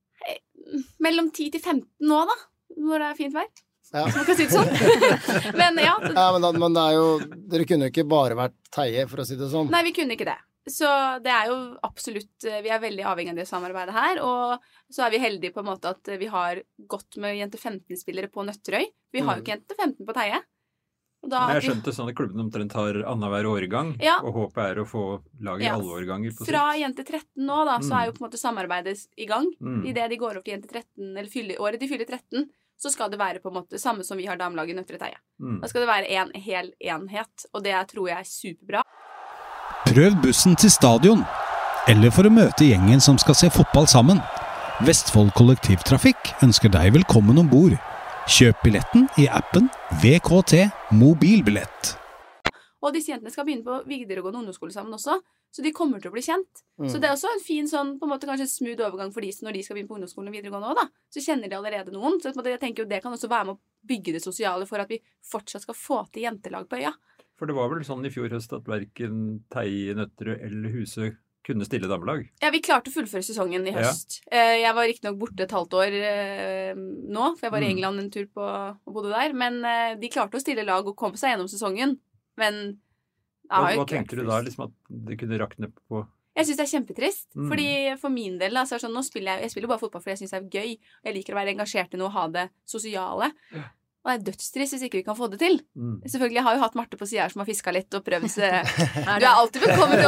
D: Mellom ti til femten nå, da, når det er fint vær.
B: Ja.
D: Hvis man kan si det sånn. Men ja,
B: Ja, men, da, men det er jo Dere kunne jo ikke bare vært Teie, for å si det sånn.
D: nei, vi kunne ikke det. Så det er jo absolutt, vi er veldig avhengig av det samarbeidet her, og så er vi heldige på en måte at vi har gått med jente femten-spillere på Nøtterøy. Vi har jo
B: Mm.
D: ikke jente femten på Teie. Og da
G: Men
D: at
G: jeg
D: vi-
G: skjønte sånn at klubben omtrent har annenhver årgang,
D: Ja.
G: og håpet er å få laget i
D: Ja.
G: alle årganger på
D: Fra
G: sikt.
D: jente tretten nå, da, så
G: Mm.
D: er jo på en måte samarbeidet i gang.
G: Mm.
D: I det de går over til jente tretten, eller fyller, året de fyller tretten, så skal det være på en måte samme som vi har damelaget i Nøtterøy Teie.
G: Mm.
D: Da skal det være en hel enhet, og det tror jeg er superbra.
A: Prøv bussen til stadion, eller for å møte gjengen som skal se fotball sammen. Vestfold Kollektivtrafikk ønsker deg velkommen om bord. Kjøp billetten i appen V K T Mobilbillett.
D: Og disse jentene skal begynne på videregående ungdomsskole sammen også, så de kommer til å bli kjent.
B: Mm.
D: Så det er også en fin sånn, på en måte kanskje smooth overgang for de som når de skal begynne på ungdomsskolen og videregående også, da. Så kjenner de allerede noen. Så på en måte, jeg tenker jo det kan også være med å bygge det sosiale for at vi fortsatt skal få til jentelag på øya.
G: For det var vel sånn i fjor høst at hverken Teie, Nøtterøy eller Husø kunne stille damelag.
D: Ja, vi klarte å fullføre sesongen i
G: Ja.
D: høst. Eh, Jeg var riktignok borte et halvt år eh, nå, for jeg var i
G: Mm.
D: England en tur på, og bodde der, men eh, de klarte å stille lag og komme seg gjennom sesongen. Men det
G: Hva,
D: har jo
G: hva
D: ikke vært
G: tenker du
D: fullt.
G: da, liksom at det kunne rakne på?
D: Jeg synes det er kjempetrist,
G: Mm.
D: fordi for min del, altså, sånn, nå spiller jeg, jeg spiller bare fotball fordi jeg synes det er gøy, og jeg liker å være engasjert i noe og ha det sosiale.
G: Ja.
D: Og det er dødstrist hvis ikke vi kan få det til. Mm. Selvfølgelig, jeg har jo hatt Marte på siden her som har fisket litt og prøvd. Du er alltid velkommen til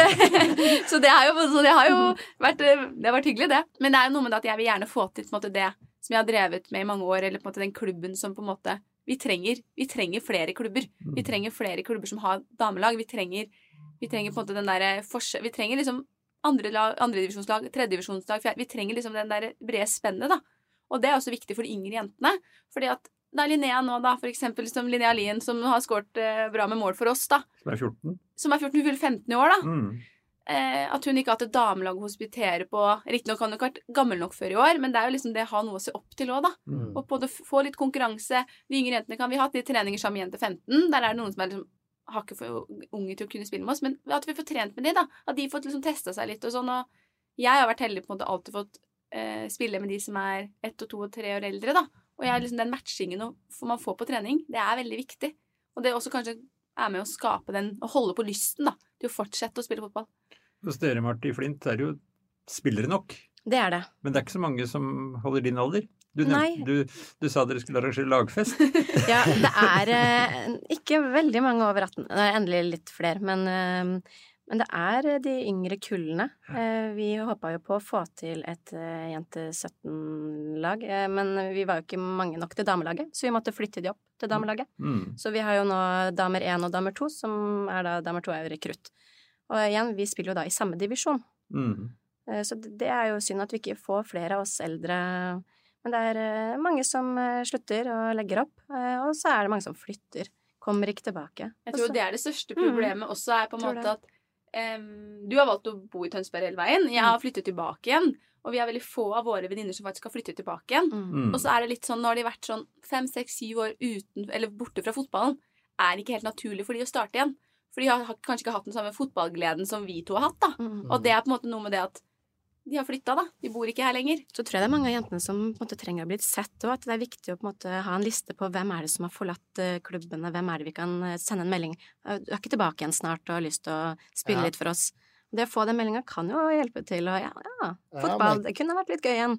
D: oss. Så det har jo, så det har jo vært, det har vært hyggelig det. Men det er jo noe med det at jeg vil gjerne få til på en måte, det som jeg har drevet med i mange år, eller på en måte den klubben som på en måte, vi trenger, vi trenger flere klubber. Vi trenger flere klubber som har damelag. Vi trenger, vi trenger på en måte den der forskjell, vi trenger liksom andre, lag, andre divisjonslag, tredje divisjonslag, vi trenger liksom den der brede spennet da. Og det er også viktig for de yngre jentene, fordi at det er Linnea nå da, for eksempel som Linnea Lien, som har skåret eh, bra med mål for oss da.
G: Som er fjorten.
D: Som er fjorten, hun fyller femten i år da. Mm. Eh, at hun ikke har hatt et damelag å hospitere på, riktig nok kan hun ikke vært gammel nok før i år, men det er jo liksom det å ha noe å se opp til også da. Mm. Og på det få litt konkurranse, de yngre jentene kan vi ha, de treninger sammen med jente femten, der er det noen som er liksom, har ikke for unge til å kunne spille med oss, men at vi får trent med de da, at de får liksom testet seg litt og sånn, og jeg har vært heldig på en måte alltid fått eh, spille med de som er ett og to og tre år eldre da. Og jeg, liksom, den matchingen man får på trening, det er veldig viktig. Og det også kanskje er med å skape den, å holde på lysten da, til å fortsette å spille fotball.
G: Hos dere, Marte, i Flint, er jo spillere nok.
E: Det er det.
G: Men det er ikke så mange som holder din alder. Du, nevnte, du, du sa dere skulle arrangere lagfest.
E: Ja, det er eh, ikke veldig mange over atten. Det er endelig litt flere, men... Eh, Men det er de yngre kullene. Vi håpet jo på å få til et jente sytten-lag, men vi var jo ikke mange nok til damelaget, så vi måtte flytte de opp til damelaget. Mm. Så vi har jo nå damer én og damer to, som er da damer to er rekrutt. Og igjen, vi spiller jo da i samme divisjon. Mm. Så det er jo synd at vi ikke får flere av oss eldre. Men det er mange som slutter og legger opp, og så er det mange som flytter, kommer ikke tilbake.
D: Jeg tror også, det er det største problemet mm. også er på en måte at Um, du har valgt å bo i Tønsberg hele veien. Jeg har flyttet tilbake igjen, og vi har veldig få av våre venninner som faktisk har flyttet tilbake igjen. Mm. Og så er det litt sånn, nå har de vært sånn fem, seks, syv år uten, eller borte fra fotballen, er det ikke helt naturlig for de å starte igjen. For de har kanskje ikke hatt den samme fotballgleden som vi to har hatt da. Mm. Og det er på en måte noe med det at de har flyttet da, de bor ikke her lenger.
E: Så tror jeg det er mange av jentene som på en måte trenger å bli sett, og at det er viktig å på en måte ha en liste på hvem er det som har forlatt klubbene, hvem er det vi kan sende en melding. Du er ikke tilbake igjen snart og har lyst til å spille ja. Litt for oss. Det å få den meldingen kan jo hjelpe til, og ja, ja fotball, ja, men... det kunne vært litt gøy igjen.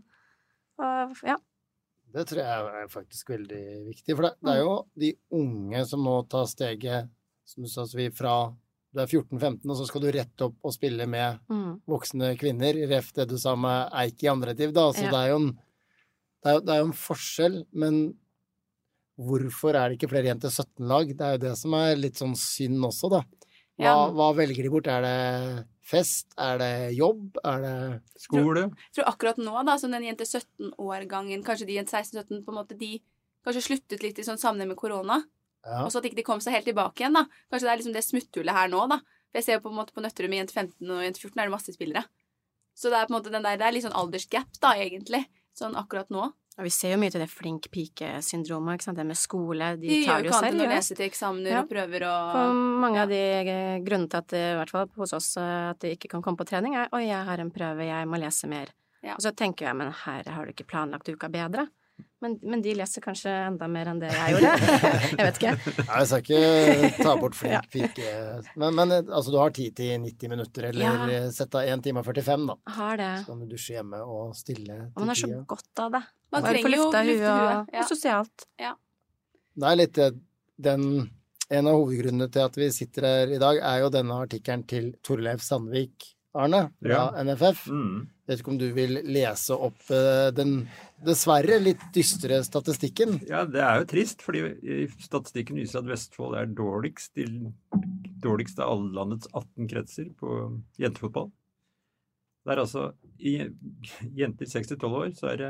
E: Og ja.
B: Det tror jeg er faktisk veldig viktig, for det, det er jo de unge som nå tar steget, som du sa, så vi fra du er fjorten femten, og så skal du rett opp og spille med mm. voksne kvinner, ref det du sa med Eik i andre div, da. Så ja. det, er jo en, det, er jo, det er jo en forskjell, men hvorfor er det ikke flere jenter sytten-lag? Det er jo det som er litt sånn synd også, da. Hva, ja. hva velger de bort? Er det fest? Er det jobb? Er det
G: skole?
D: Jeg tror akkurat nå, da, som den jente sytten-årgangen, kanskje de jente seksten sytten, på en måte, de kanskje sluttet litt i sånn sammenheng med korona. Ja. Og så at ikke de kom seg helt tilbake igjen da. Kanskje det er liksom det smutthullet her nå da. For jeg ser jo på en måte på Nøtterøy med jente femten og jente fjorten er det masse spillere. Så det er på en måte den der, det er litt sånn aldersgap da egentlig, sånn akkurat nå.
E: Og vi ser jo mye til det flink pike-syndromet, ikke sant? Det med skole, de,
D: de
E: tar det jo selv.
D: De gjør jo ikke annet å lese til eksamener ja. Og prøver å...
E: For mange ja. Av de grunnene til at, i hvert fall hos oss, at de ikke kan komme på trening er, oi, jeg har en prøve, jeg må lese mer. Ja. Og så tenker jeg, men her har du ikke planlagt uka bedre. Men, men de leser kanskje enda mer enn det jeg gjorde. Jeg vet ikke.
B: Nei, jeg skal ikke ta bort flink pike. Men, men altså, du har ti til nitti minutter, eller ja. Sett av en time og førtifem, da.
E: Har det.
B: Så kan du dusje hjemme og stille.
E: Og man har så godt av det.
D: Man trenger jo lufta huet
E: og, og sosialt.
D: Ja.
B: Det er litt den, en av hovedgrunnene til at vi sitter her i dag, er jo denne artikkelen til Torleif Sandvik, Arne, fra ja. N F F. Mm. Vet ikke om du vil lese opp uh, den dessverre litt dystre statistikken?
G: Ja, det er jo trist, fordi statistikken viser at Vestfold er dårligst, til, dårligst av alle landets atten kretser på jentefotball. Det er altså, i jenter seks til tolv år, så er det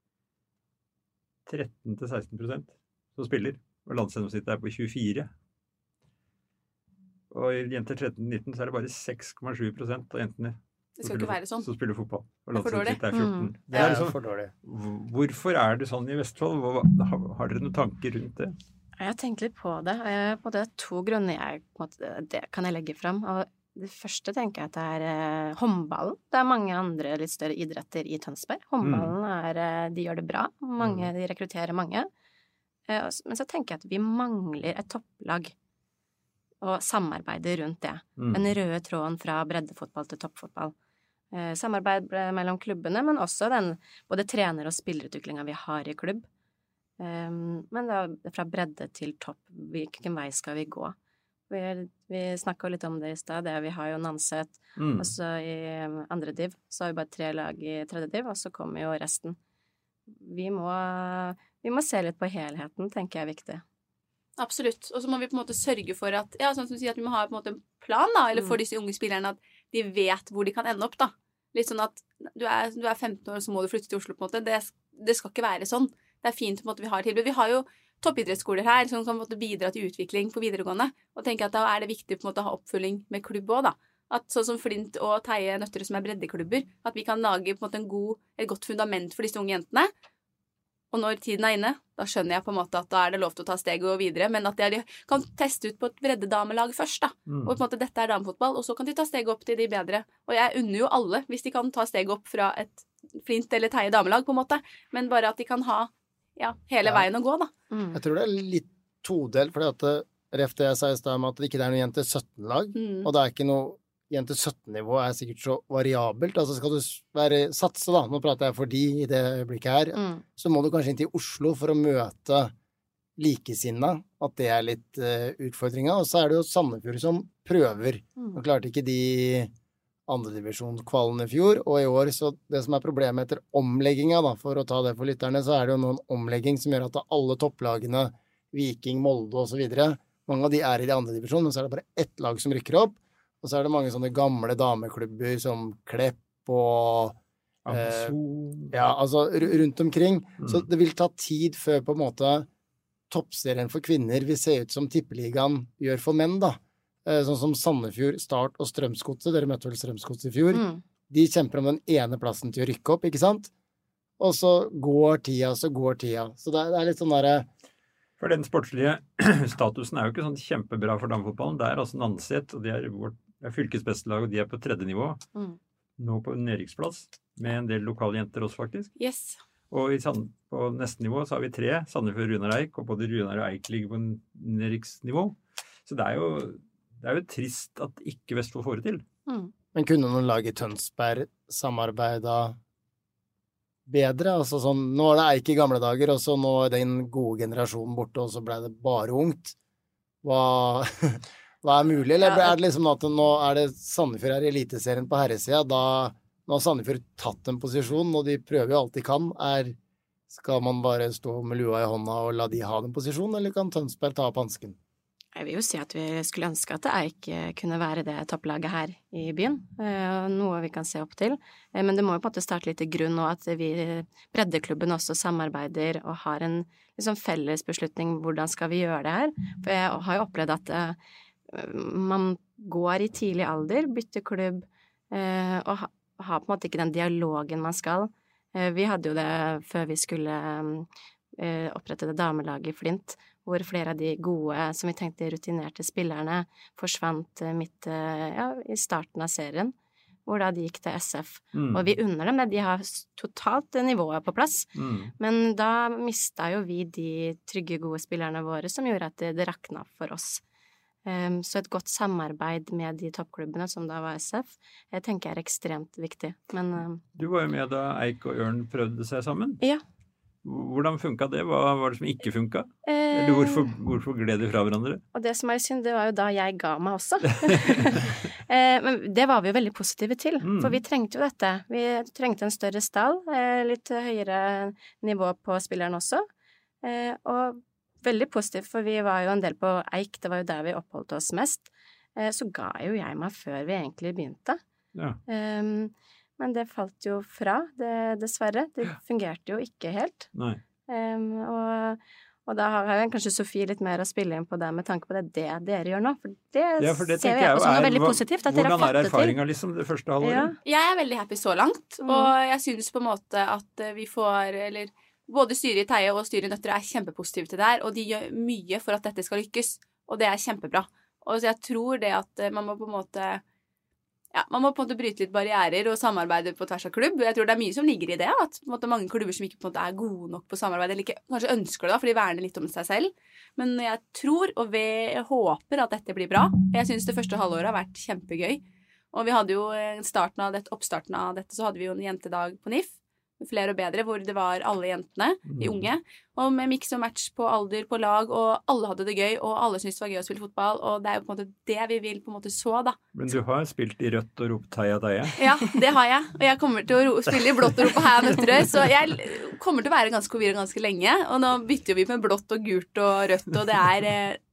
G: tretten til seksten prosent som spiller, og landsgjennomsnittet er på tjuefire. Og i jenter tretten til nitten så er det bare seks komma sju prosent av jentene
D: det skal ikke være sånn.
G: Som spiller fotball. Og landsgjennomsnittet er fjorten.
B: Mm. Det er liksom, for dårlig.
G: Hvorfor er det sånn i Vestfold? Har, har dere noen tanker rundt det?
E: Jeg har tenkt litt på det. Jeg, på det er to grunner jeg, på en måte, det kan jeg legge frem. Og det første tenker jeg at det er eh, håndballen. Det er mange andre litt større idretter i Tønsberg. Håndballen er, de gjør det bra. Mange, de rekrutterer mange. Eh, men så tenker jeg at vi mangler et topplag. Og samarbeide rundt det. Mm. Den røde tråden fra breddefotball til toppfotball. Eh, samarbeid mellom klubbene, men også den både trener- og spillerutviklingen vi har i klubb. Um, men det er fra bredde til topp. Hvilken vei skal vi gå? Vi, vi snakket litt om det i sted. Det, vi har jo Nanset,
G: Mm.
E: og så i andre div, så har vi bare tre lag i tredje div, og så kommer jo resten. Vi må, vi må se litt på helheten, tenker jeg er viktig.
D: Absolutt. Og så må vi på en måte sørge for at, ja, sånn som du sier, at vi må ha på en måte en plan, da, eller for disse unge spillerne, at de vet hvor de kan ende opp, da. Litt sånn at du er, du er femten år, så må du flytte til Oslo, på en måte. Det, det skal ikke være sånn. Det er fint på en måte vi har tilbud. Vi har jo toppidrettsskoler her som kan på en måte bidra til utvikling på videregående, og tenker at da er det viktig på en måte å ha oppfølging med klubb også, da. At sånn som Flint og Teie Nøtterøy som er breddeklubber, at vi kan lage på en måte en god, et godt fundament for disse unge jentene. Og når tiden er inne, da skjønner jeg på en måte at da er det lov til å ta steget og videre, men at de kan teste ut på et breddedamelag først, da. Mm. Og på en måte dette er damefotball, og så kan de ta steget opp til de bedre. Og jeg unner jo alle, hvis de kan ta steget opp fra et Flint eller Teie damelag, på en måte, men bare at de kan ha ja, hele ja. veien å gå, da.
B: Mm. Jeg tror det er litt todelt, fordi at det, ref det jeg sa i sted om at det ikke er noe jente sytten-lag, mm. og det er ikke noe jente sytten-nivå er sikkert så variabelt. Altså skal du være satse, da, nå prater jeg for de i det øyeblikket her, mm. så må du kanskje inn til Oslo for å møte likesinna, at det er litt uh, utfordringa. Og så er det jo Sandefjord som prøver. Mm. Nå klarte ikke de andredivisjonskvalen i fjor, og i år, så det som er problemet etter omlegginga, da, for å ta det for lytterne, så er det jo noen omlegging som gjør at alle topplagene, Viking, Molde og så videre, mange av de er i de andre divisjonen, men så er det bare ett lag som rykker opp. Og så er det mange sånne gamle dameklubber som Klepp og eh, ja, altså rundt omkring. Mm. Så det vil ta tid før på en måte toppserien for kvinner vil se ut som tippeligaen gjør for menn, da. Eh, sånn som Sandefjord, Start og Strømsgodset. Dere møtte vel Strømsgodset i fjor. Mm. De kjemper om den ene plassen til å rykke opp, ikke sant? Og så går tida, så går tida. Så det er, det er litt sånn derre
G: For den sportslige statusen er jo ikke sånn kjempebra for damefotballen. Det er altså Nanset, og de er vårt Det er fylkets beste lag, og de er på tredje nivå. Mm. Nå på nedrykksplass, med en del lokale jenter også, faktisk.
D: Yes.
G: Og i Sand, på neste nivå så har vi tre, Sandefjord, Runar Eik, og både Runar og Eik ligger på nedrykksnivå. Så det er jo, det er jo trist at ikke Vestfold får det til.
B: Mm. Men kunne noen lag i Tønsberg samarbeida bedre? Altså sånn, nå er det Eik i gamle dager, og så nå er den gode generasjonen borte, og så ble det bare ungt. Hva... Hva er mulig, eller er det liksom at nå er det Sandefjord her i eliteserien på herresida, da nå har Sandefjord tatt en posisjon, og de prøver jo alt de kan, er, skal man bare stå med lua i hånda og la de ha den posisjonen, eller kan Tønsberg ta opp hansken?
E: Jeg vil jo si at vi skulle ønske at Eik kunne være det topplaget her i byen, noe vi kan se opp til, men det må jo på en måte starte litt i grunn, og at vi breddeklubben også samarbeider og har en liksom, felles beslutning, hvordan skal vi gjøre det her? For jeg har jo opplevd at man går i tidlig alder, bytter klubb, eh, og ha, har på en måte ikke den dialogen man skal. Eh, vi hadde jo det før vi skulle eh, opprette det damelaget i Flint, hvor flere av de gode, som vi tenkte rutinerte spillerne, forsvant eh, midt eh, ja, i starten av serien, hvor da de gikk til S F. Mm. Og vi unner dem det, de har totalt nivået på plass, mm. men da mistet jo vi de trygge, gode spillerne våre, som gjorde at det, det rakna for oss. Um, så et godt samarbeid med de toppklubbene som da var S F, jeg tenker er ekstremt viktig. Men, um,
G: du var jo med da Eik og Ørn prøvde seg sammen.
E: Ja.
G: Hvordan funket det? Hva var det som ikke funket? Eh, Eller hvorfor, hvorfor gled de fra hverandre?
E: Og det som er synd, det var jo da jeg ga meg også. eh, men det var vi jo veldig positive til, mm. for vi trengte jo dette. Vi trengte en større stall, eh, litt høyere nivå på spilleren også, eh, og veldig positivt, for vi var jo en del på Eik, det var jo der vi oppholdt oss mest. Eh, så ga jo jeg meg før vi egentlig begynte. Ja. Um, men det falt jo fra, det, dessverre. Det fungerte jo ikke helt.
G: Nei.
E: Um, og, og da har jeg kanskje Sofie litt mer å spille inn på det med tanke på det, det dere gjør nå. For det,
G: ja, for det
E: ser jeg også som er veldig positivt, at dere har fått det til.
G: Hvordan er erfaringen liksom det første halvåret?
D: Ja. Jeg er veldig happy så langt, mm. og jeg synes på en måte at vi får, eller både styret i Teie og styret i Nøtterøy er kjempepositive til det her, og de gjør mye for at dette skal lykkes, og det er kjempebra. Og så jeg tror det at man må på en måte, ja, man må på en måte bryte litt barrierer og samarbeide på tvers av klubb. Jeg tror det er mye som ligger i det, at på en måte, mange klubber som ikke på en måte er gode nok på samarbeid, eller ikke, kanskje ønsker det da, for de verner litt om seg selv. Men jeg tror, og vi håper at dette blir bra. Jeg synes det første halvåret har vært kjempegøy. Og vi hadde jo starten av dette, oppstarten av dette, så hadde vi jo en jentedag på N I F, flere og bedre, hvor det var alle jentene, de unge, og med mix og match på alder, på lag, og alle hadde det gøy, og alle syntes det var gøy å spille fotball, og det er jo på en måte det vi vil på en måte så, da.
G: Men du har spilt i rødt og ropt heia Teie?
D: Ja, det har jeg, og jeg kommer til å ro- spille i blått og rope heia Nøtterøy, så jeg kommer til å være ganske forvirret ganske lenge, og nå bytter vi med blått og gult og rødt, og det er,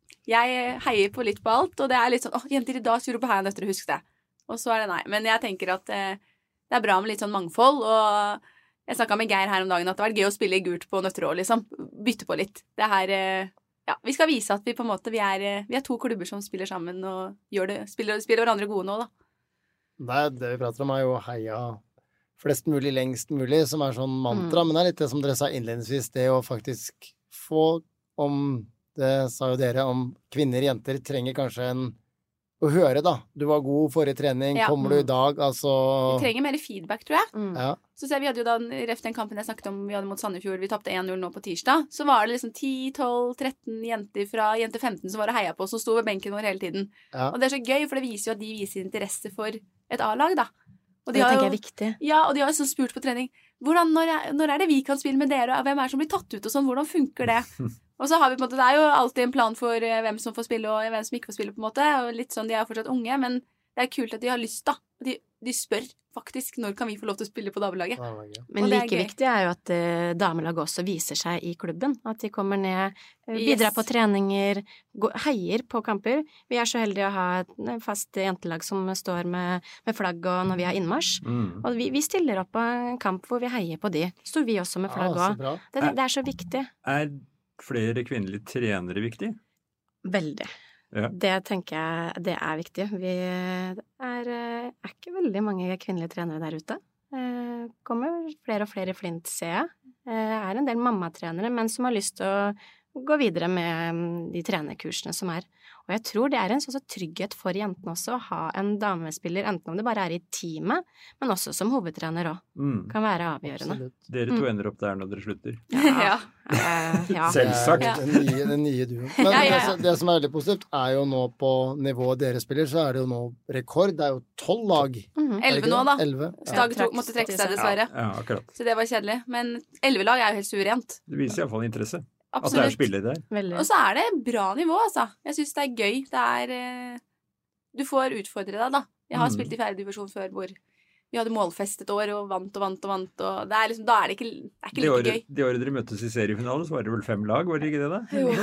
D: jeg heier på litt på alt, og det er litt sånn, åh, jenter i dag skal rope heia Nøtterøy, husk det. Og så er det nei, men jeg tenker at det er bra med litt sånn mangfold, og jeg snakket med Geir her om dagen at det var gøy å spille i gult på Nøtterøy, liksom. Bytte på litt. Det her, ja, vi skal vise at vi på en måte, vi er, vi er to klubber som spiller sammen og gjør det, spiller, spiller hverandre gode nå, da.
B: Det, er, det vi prater om er jo heia flest mulig, lengst mulig, som er sånn mantra, mm. men det er litt det som dere sa innledningsvis, det å faktisk få om, det sa jo dere, om kvinner, jenter trenger kanskje en å høre da, du var god forrige trening, ja. Kommer du i dag, altså...
D: Vi trenger mer feedback, tror jeg.
B: Mm. Ja.
D: Så ser vi hadde jo da, efter den kampen jeg snakket om, vi hadde mot Sandefjord, vi tappte en null nå på tirsdag, så var det liksom ti, tolv, tretten jenter fra jente femten som var og heia på, som sto ved benken vår hele tiden. Ja. Og det er så gøy, for det viser jo at de viser interesse for et A-lag, da.
E: Og de det tenker jeg er viktig.
D: Ja, og de har jo så spurt på trening, hvordan, når, er, når er det vi kan spille med dere, og hvem er det som blir tatt ut og sånn, hvordan funker det? Og så har vi på en måte, det er jo alltid en plan for hvem som får spille og hvem som ikke får spille på en måte, og litt sånn, de er jo fortsatt unge, men det er kult at de har lyst da, de, de spør faktisk, når kan vi få lov til å spille på damelaget?
E: Men like viktig er jo at uh, damelaget også viser seg i klubben, at de kommer ned, uh, bidrar yes. på treninger, går, heier på kamper. Vi er så heldige å ha et fast jentelag som står med, med flagg og når vi har innmarsj, mm. og vi, vi stiller opp på en kamp hvor vi heier på de. Står vi også med flagg også. Ja, det, det er så viktig.
G: Er flere kvinnelige trenere viktig?
E: Veldig. Ja. Det tenker jeg, det er viktig. Vi er, er ikke veldig mange kvinnelige trenere der ute. Eh, kommer flere og flere i Flint, ser jeg. Eh, er en del mammatrenere, men som har lyst til å gå videre med de trenerkursene som er. Og jeg tror det er en sånn trygghet for jentene også å ha en damespiller, enten om det bare er i teamet, men også som hovedtrener også. Mm. Kan være avgjørende.
B: Absolutt.
G: Dere to mm. ender opp der når dere slutter.
E: Ja. ja. Uh, ja.
G: Selvsagt.
B: Ja. Den nye, den nye duoen. Men ja, ja, ja. Det, det som er veldig positivt er jo nå på nivået dere spiller, så er det jo nå rekord. Det er jo tolv lag.
D: Mm-hmm. Elleve nå da.
B: Elve.
D: Stag ja. måtte trekke seg dessverre.
G: Ja, ja, akkurat.
D: Så det var kjedelig. Men elleve lag er jo helt suverent.
G: Det viser i hvert fall interesse.
D: Absolutt.
G: At det er spiller der.
E: Veldig.
D: Og så er det bra nivå, altså. Jeg synes det er gøy. Det er... Eh, du får utfordre deg, da. Jeg har mm. spilt i fjerde divisjon før, hvor vi hadde målfest et år, og vant og vant og vant, og det er liksom, da er det ikke, det er ikke like
G: året,
D: gøy.
G: Det året dere møttes i seriefinale, så var det vel fem lag, var det ikke det da?
D: Jo.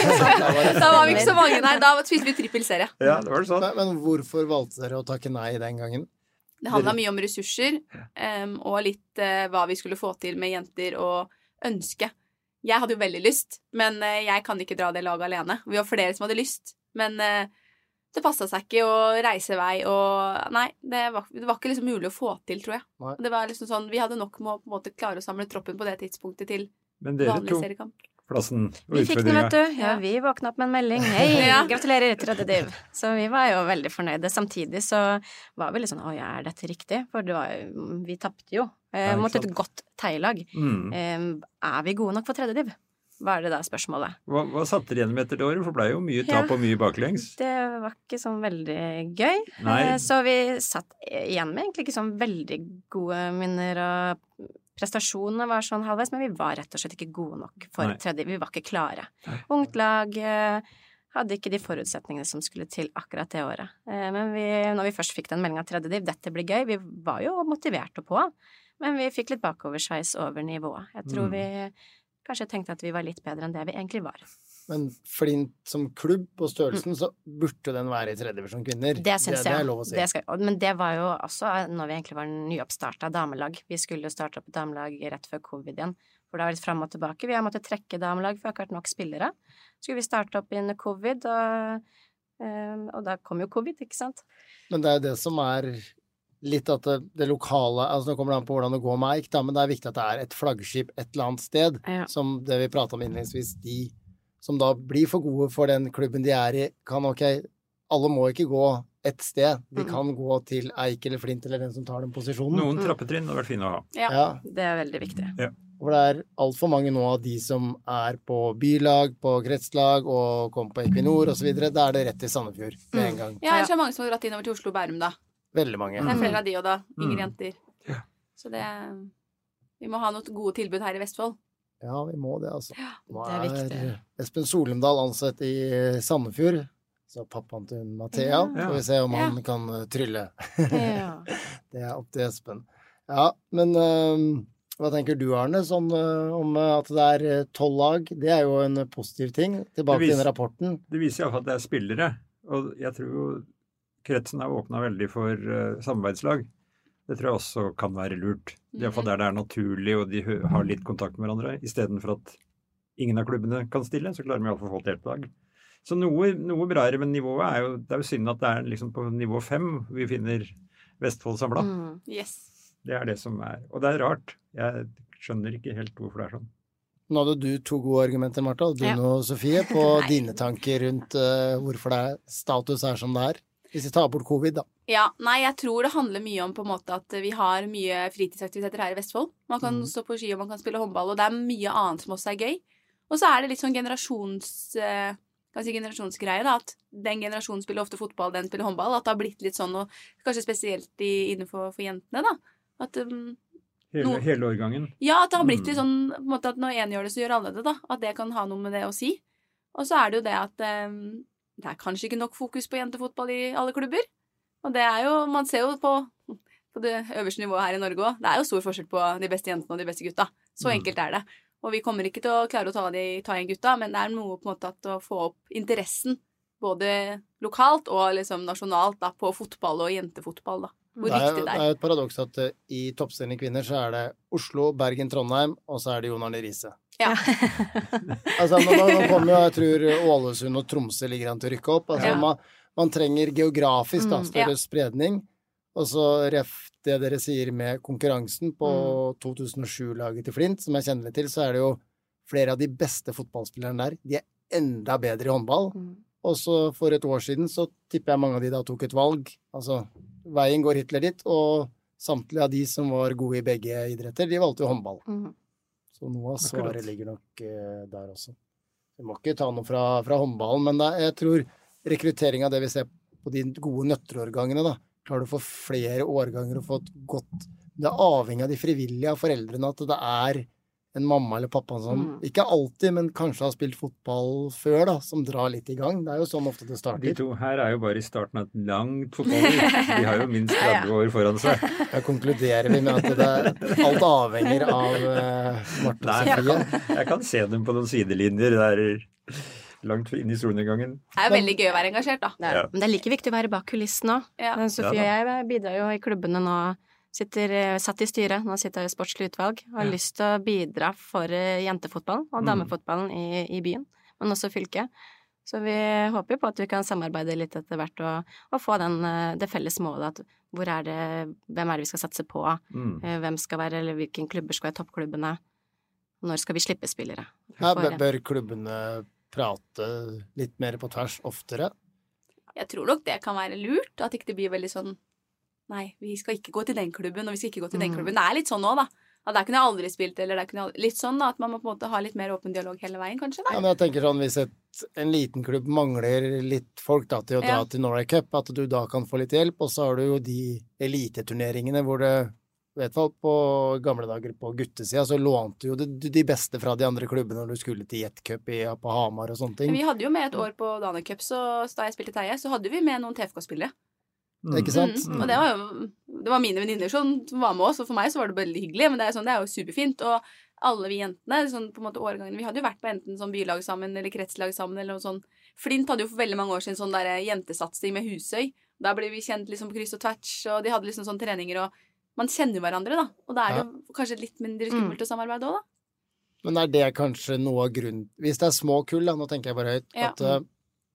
D: Da var vi ikke så mange, nei. Da spilte vi trippelserie.
G: Ja, det var det sånn.
B: Men, men hvorfor valgte dere å takke nei den gangen?
D: Det handlet mye om ressurser, um, og litt uh, hva vi skulle få til med jenter og ønske. Jeg hadde jo veldig lyst, men uh, jeg kan ikke dra det laget alene. Vi var flere som hadde lyst, men uh, det passet seg ikke å reise vei, og nei, det var, det var ikke liksom mulig å få til, tror jeg. Nei. Det var liksom sånn, vi hadde nok med å på en måte klare å samle troppen på det tidspunktet til vanlig seriekamp.
G: Plassen og
E: vi fikk den, vet du. Ja, vi våkna opp med en melding. Hei, ja. Gratulerer til tredje div. Så vi var jo veldig fornøyde. Samtidig så var vi litt sånn, å ja, er dette riktig? For det var, vi tappte jo. Eh, ja, måtte et godt teilag. Mm. Eh, er vi gode nok for tredje div? Hva er det da spørsmålet?
G: Hva, hva satt dere igjen med etter det året? For det ble jo mye tap ja, og mye baklengs.
E: Det var ikke sånn veldig gøy. Eh, så vi satt igjen med egentlig ikke sånn veldig gode minner og prestasjonene var sånn halvveis, men vi var rett og slett ikke gode nok for Nei. tredje. Vi var ikke klare. Nei. Ungt lag hadde ikke de forutsetningene som skulle til akkurat det året. Men vi, når vi først fikk den meldingen av tredje div, dette blir gøy, vi var jo motiverte på, men vi fikk litt bakoversveis over nivået. Jeg tror mm. vi kanskje tenkte at vi var litt bedre enn det vi egentlig var.
B: Men Flint som klubb på størrelsen, mm. så burde den være i tredje divisjon kvinner.
E: Det synes
B: det,
E: jeg.
B: Det er lov å si.
E: Det skal, men det var jo også når vi egentlig var nyoppstartet damelag. Vi skulle starte opp damelag rett før covid igjen. For det var litt frem og tilbake. Vi har måttet trekke damelag, for vi har ikke vært nok spillere. Så skulle vi starte opp under covid, og, og da kom jo covid, ikke sant?
B: Men det er det som er litt at det, det lokale, altså nå kommer det an på hvordan det går med Eik, da, men det er viktig at det er et flaggskip et eller annet sted, ja. Som det vi pratet om innledningsvis, de som da blir for gode for den klubben de er i, kan ok, alle må ikke gå et sted, de mm. kan gå til Eik eller Flint eller den som tar den posisjonen.
G: Noen trappetrinn har vært fine å ha.
E: Ja, ja. Det er veldig viktig.
G: Ja.
B: For det er alt for mange nå av de som er på bylag, på kretslag og kommer på Equinor og så videre, da er det rett til Sandefjord med en gang.
D: Ja, det er så mange som har dratt innover til Oslo og Bærum da.
B: Veldig mange.
D: Det er flere av de og da, yngre
G: mm.
D: jenter.
G: Ja.
D: Så det Vi må ha noe gode tilbud her i Vestfold.
B: Ja, vi må det, altså. Nå
E: det er viktig.
B: Espen Solumdal ansatt i Sandefjord, så pappaen til Mathea.
G: Ja.
B: Skal vi se om
D: Ja.
B: han kan uh, trylle.
E: Ja.
B: Det er opp til Espen. Ja, men uh, hva tenker du, Arne, sånn, uh, om uh, at det er tolv lag? Det er jo en positiv ting. Tilbake
G: Det
B: til
G: viser-
B: den rapporten.
G: Det viser iallfall at det er spillere, og jeg tror jo kretsen har åpna veldig for uh, samarbeidslag. Det tror jeg også kan være lurt. Iallfall der det er naturlig, og de hø- har litt kontakt med hverandre. Istedenfor at ingen av klubbene kan stille, så klarer vi iallfall å få til et lag. Så noe, noe bra med nivået er jo, det er jo synd at det er liksom på nivå fem vi finner Vestfold samla.
E: Mm.
D: Yes.
G: Det er det som er. Og det er rart. Jeg skjønner ikke helt hvorfor det er sånn.
B: Nå hadde du to gode argumenter, Martha, og du
E: Ja.
B: nå, Sofie, på
D: Nei.
B: dine tanker rundt uh, hvorfor det er, status er som det er. Hvis vi tar bort covid, da.
D: Ja, nei, jeg tror det handler mye om på en måte at vi har mye fritidsaktiviteter her i Vestfold. Man kan
B: Mm.
D: stå på ski og man kan spille håndball, og det er mye annet som også er gøy. Og så er det litt sånn generasjons, eh, kan jeg si generasjonsgreie, da, at den generasjonen spiller ofte fotball, den spiller håndball, at det har blitt litt sånn, og kanskje spesielt i, innenfor for jentene, da. At, um,
G: Hele,
D: Noe-
G: hele årgangen.
D: ja, at det har blitt litt
G: Mm.
D: sånn, på en måte at når en gjør det, så gjør alle det, da. At det kan ha noe med det å si. Og så er det jo det at um, det er kanskje ikke nok fokus på jentefotball i alle klubber. Og det er jo, man ser jo på, på det øverste nivået her i Norge også, det er jo stor forskjell på de beste jentene og de beste gutta. Så
G: Mm.
D: enkelt er det. Og vi kommer ikke til å klare å ta, de, ta igjen gutta, men det er noe på en måte at å få opp interessen, både lokalt og liksom nasjonalt, da, på fotball og jentefotball, da. Hvor
B: Det er, jo-
D: viktig
B: det
D: det
B: er
D: er.
B: jo et paradoks at uh, i toppstillende kvinner så er det Oslo, Bergen, Trondheim, og så er det Jon Arne Riise.
D: Ja.
B: Altså, nå, nå kommer jo, jeg tror Ålesund og Tromsø ligger an til å rykke opp. Altså,
D: Ja.
B: man, man trenger geografisk da,
E: Mm,
B: større
D: ja.
B: spredning. Og så ref det dere sier med konkurransen på
E: Mm.
B: to tusen og sju-laget til Flint, som jeg kjenner litt til, så er det jo flere av de beste fotballspillerne der. De er enda bedre i håndball.
E: Mm.
B: Og så for et år siden så tipper jeg mange av de da tok et valg. Altså, veien går hit eller dit, og samtlige av de som var gode i begge idretter, de valgte jo håndball.
E: Mm.
B: Så noe av
G: Akkurat.
B: svaret ligger nok eh, der også. Vi må ikke ta noe fra, fra håndballen, men det, er- jeg tror rekruttering av det vi ser på de gode nøtterårgangene, da, klarer du å få flere årganger og få et godt. Det er avhengig av de frivillige, av foreldrene, at det er en mamma eller pappa som,
E: Mm.
B: ikke alltid, men kanskje har spilt fotball før, da, som drar litt i gang. Det er jo sånn ofte det
G: De
B: starter.
G: to her er jo bare i starten av et langt fotballliv. De har jo minst tretti år foran seg.
B: Da konkluderer vi med at det, alt avhenger av uh, Marte
G: Nei,
B: og
G: jeg
B: Sofie.
G: kan, jeg kan se dem på noen sidelinjer der langt inn i solnedgangen.
D: Det er jo veldig gøy å være engasjert, da.
E: Det er,
G: Ja.
E: Men det er like viktig å være bak kulissene òg.
D: Ja.
E: Sofie og jeg bidrar jo i klubbene nå. Sitter, eh, satt i styret, nå sitter jeg i sportslig utvalg. Har
G: Ja.
E: lyst til å bidra for eh, jentefotballen og
G: Mm.
E: damefotballen i, i byen, men også fylket. Så vi håper på at vi kan samarbeide litt etter hvert og, og få den, eh, det felles målet at hvor er det, hvem er det vi skal satse på,
G: Mm.
E: eh, hvem skal være, eller hvilken klubber skal være toppklubbene, når skal vi slippe spillere.
B: Her
E: For-
B: bør- bør klubbene prate litt mer på tvers oftere.
D: Jeg tror nok det kan være lurt, at ikke det blir veldig sånn nei, vi skal ikke gå til den klubben, og vi skal ikke gå til den
E: Mm.
D: klubben. Det er litt sånn nå, da. At der kunne jeg aldri spilt, eller der kunne jeg aldri... Litt sånn da, at man må på en måte ha litt mer åpen dialog hele veien, kanskje, da.
B: Ja, men jeg tenker sånn, hvis et, en liten klubb mangler litt folk da, til å dra
D: Ja.
B: til Norway Cup, at du da kan få litt hjelp, og så har du jo de eliteturneringene hvor det, i hvert fall på gamle dager på guttesida, så lånte jo de, de beste fra de andre klubbene når du skulle til Jet Cup i, på Hamar og sånne ting.
D: Men vi hadde jo med et år på Dana Cup, så da jeg spilte Teie, så hadde vi med noen T F K-spillere.
B: Ikke sant?
D: Mm, og det var jo det var mine venninner som som var med oss, og for meg så var det veldig hyggelig, men det er, sånn, det er jo superfint. Og alle vi jentene, sånn på en måte årgangene, vi hadde jo vært på enten sånn bylag sammen eller kretslag sammen eller noe sånn. Flint hadde jo for veldig mange år siden sånn der jentesatsing med Husøy. Da ble vi kjent liksom på kryss og tvers, og de hadde liksom sånne treninger, og man kjenner hverandre, da. Og da er det jo kanskje litt mindre skummelt å samarbeide òg, da.
B: Men er det kanskje noe av grunnen, hvis det er små kull, da, nå tenker jeg bare høyt,
D: Ja.
B: at uh,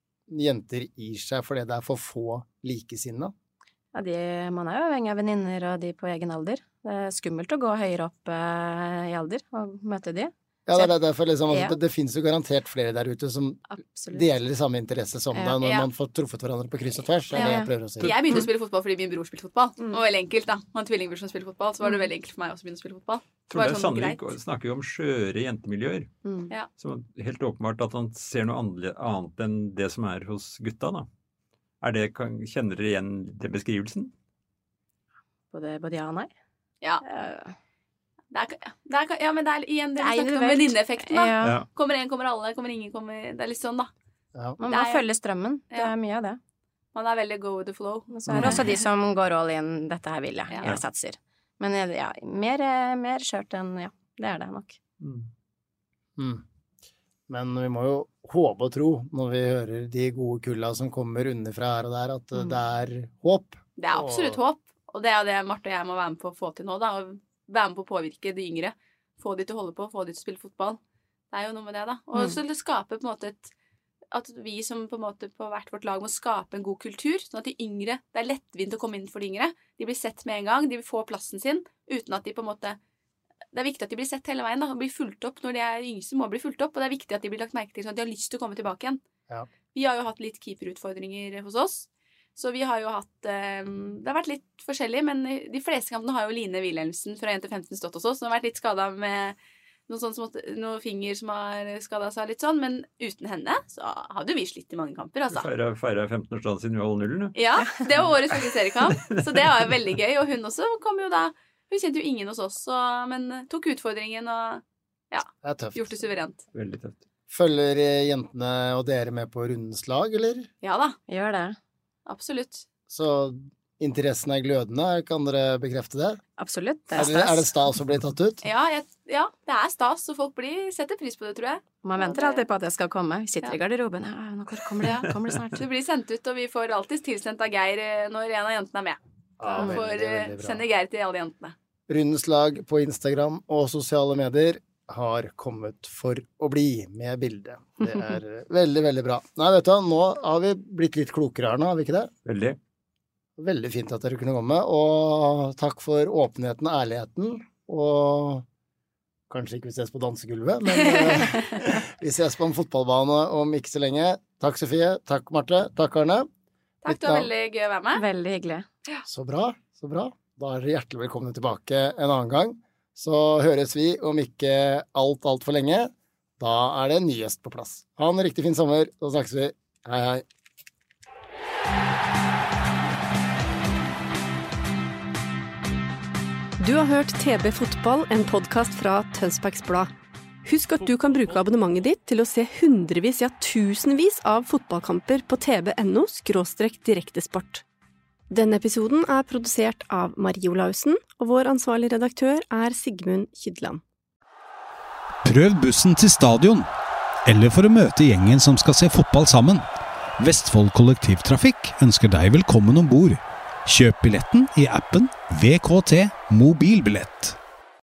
B: jenter gir seg fordi det er for få likesinnede?
E: Ja, de, man er jo avhengig av venninner og de på egen alder. Det er skummelt å gå høyere opp eh, i alder og møte de.
B: Ja, det er derfor liksom, altså,
E: Ja.
B: det, det finnes jo garantert flere der ute som
E: Absolutt.
B: deler samme interesse som
E: Ja.
B: deg, når
D: Ja.
B: man får truffet hverandre på kryss og tvers, er det
E: Ja, ja.
B: jeg prøver å si.
D: Jeg begynte å spille fotball fordi min bror spilte fotball.
E: Mm.
D: Og veldig enkelt, da. Han har en tvillingbror som spiller fotball, så var det veldig enkelt for meg også å begynne å spille fotball.
G: Torleif
D: Bare sånn
G: Sandvik
D: greit.
G: snakker jo om skjøre jentemiljøer.
E: Mm.
D: Ja.
G: Så helt åpenbart at han ser noe andre- annet enn det som er hos gutta, da. Er det, kan, kjenner dere igjen den beskrivelsen?
E: Både, både ja og nei.
D: Ja.
E: Eh,
D: Det er, det er, ja, men det er igjen det vi
E: Det er
D: snakket om
E: individuelt.
D: venninneeffekten, da.
E: Ja.
G: Ja.
D: Kommer en, kommer alle, kommer ingen, kommer Det er litt sånn, da.
B: Ja.
E: Man
D: Det
E: må
D: er-
E: følge strømmen. Det
D: Ja.
E: er mye av det.
D: Man er veldig go with the flow.
E: Men så er det også de som går all in. Dette her vil jeg.
D: Ja.
E: Jeg satser. Men ja, mer, mer skjørt enn ja. Det er det nok.
G: Mm.
B: Mm. Men vi må jo håpe og tro, når vi hører de gode kulla som kommer underfra her og der, at
E: Mm.
B: det er håp.
D: Det er absolutt
B: Og-
D: håp, og det er det Marte og jeg må være med på å få til nå, da. Og være med på å påvirke de yngre. Få de til å holde på, få de til å spille fotball. Det er jo noe med det, da. Og
B: Mm.
D: så det skaper på en måte et At vi som på en måte på hvert vårt lag må skape en god kultur, sånn at de yngre Det er lettvint å komme inn for de yngre. De blir sett med en gang. De får plassen sin uten at de på en måte Det er viktig at de blir sett hele veien, da. Og blir fulgt opp når de er yngste, må bli fulgt opp. Og det er viktig at de blir lagt merke til, sånn at de har lyst til å komme tilbake igjen.
B: Ja.
D: Vi har jo hatt litt keeperutfordringer hos oss. Så vi har jo hatt eh, Det har vært litt forskjellig, men de fleste kampene har jo Line Wilhelmsen fra én til femten stått hos oss. Hun har vært litt skada med noen, sånn som, noen finger som har skada seg litt sånn, men uten henne så hadde vi slitt i mange kamper, altså.
G: Feira, feira femten-årsdagen sin ved å holde nullen,
D: Ja, det var årets første seriekamp, så det var jo veldig gøy. Og hun også kom jo da Hun kjente jo ingen hos oss, så, men tok utfordringen og
B: Det er tøft.
D: gjort det suverent.
G: Veldig tøft.
B: Følger jentene og dere med på rundens lag, eller?
D: Ja da,
E: Gjør det.
D: absolutt.
B: Så interessen er glødende, kan dere bekrefte det?
E: Absolutt. Det
B: Er
E: er
B: det, er det
E: stas.
B: stas å bli tatt ut?
D: Ja, jeg, ja det er stas, og folk blir, setter pris på det, tror jeg.
E: Man venter alltid på at det skal komme. Vi sitter
D: Ja.
E: i garderoben. Ja, nå kommer det, kommer det snart.
D: Det blir sendt ut, og vi får alltid tilsendt av Geir eh, når en av jentene er med.
B: Ja,
D: Og får
B: veldig,
D: eh,
B: veldig bra.
D: sende Geir til alle jentene.
B: Rundens lag på Instagram og sosiale medier har kommet for å bli med bilde. Det er veldig, veldig bra. Nei, vet du, nå har vi blitt litt klokere her nå, har vi ikke det?
G: Veldig.
B: Veldig fint at dere kunne komme, og takk for åpenheten og ærligheten, og kanskje ikke vi ses på dansegulvet, men eh, vi ses på en fotballbane om ikke så lenge. Takk Sofie, takk Marte, takk Arne.
D: Takk, det var veldig gøy å være med.
E: Veldig hyggelig.
B: Så bra, så bra. Da er dere hjertelig velkomne tilbake en annen gang. Så høres vi om ikke alt, alt for lenge. Da er det en ny gjest på plass. Ha en riktig fin sommer, så snakkes vi. Hei, hei.
H: Du har hørt T B Fotball, en podcast fra Tønsbergs Blad. Husk at du kan bruke abonnementet ditt til å se hundrevis, ja tusenvis av fotballkamper på tv.no skråstrek direktesport. Denne episoden er produsert av Marie Olausen, og vår ansvarlige redaktør er Sigmund Kydland.
A: Prøv bussen til stadion, eller for å møte gjengen som skal se fotball sammen. Vestfold Kollektivtrafikk ønsker deg velkommen ombord. Kjøp billetten i appen V K T Mobilbillett.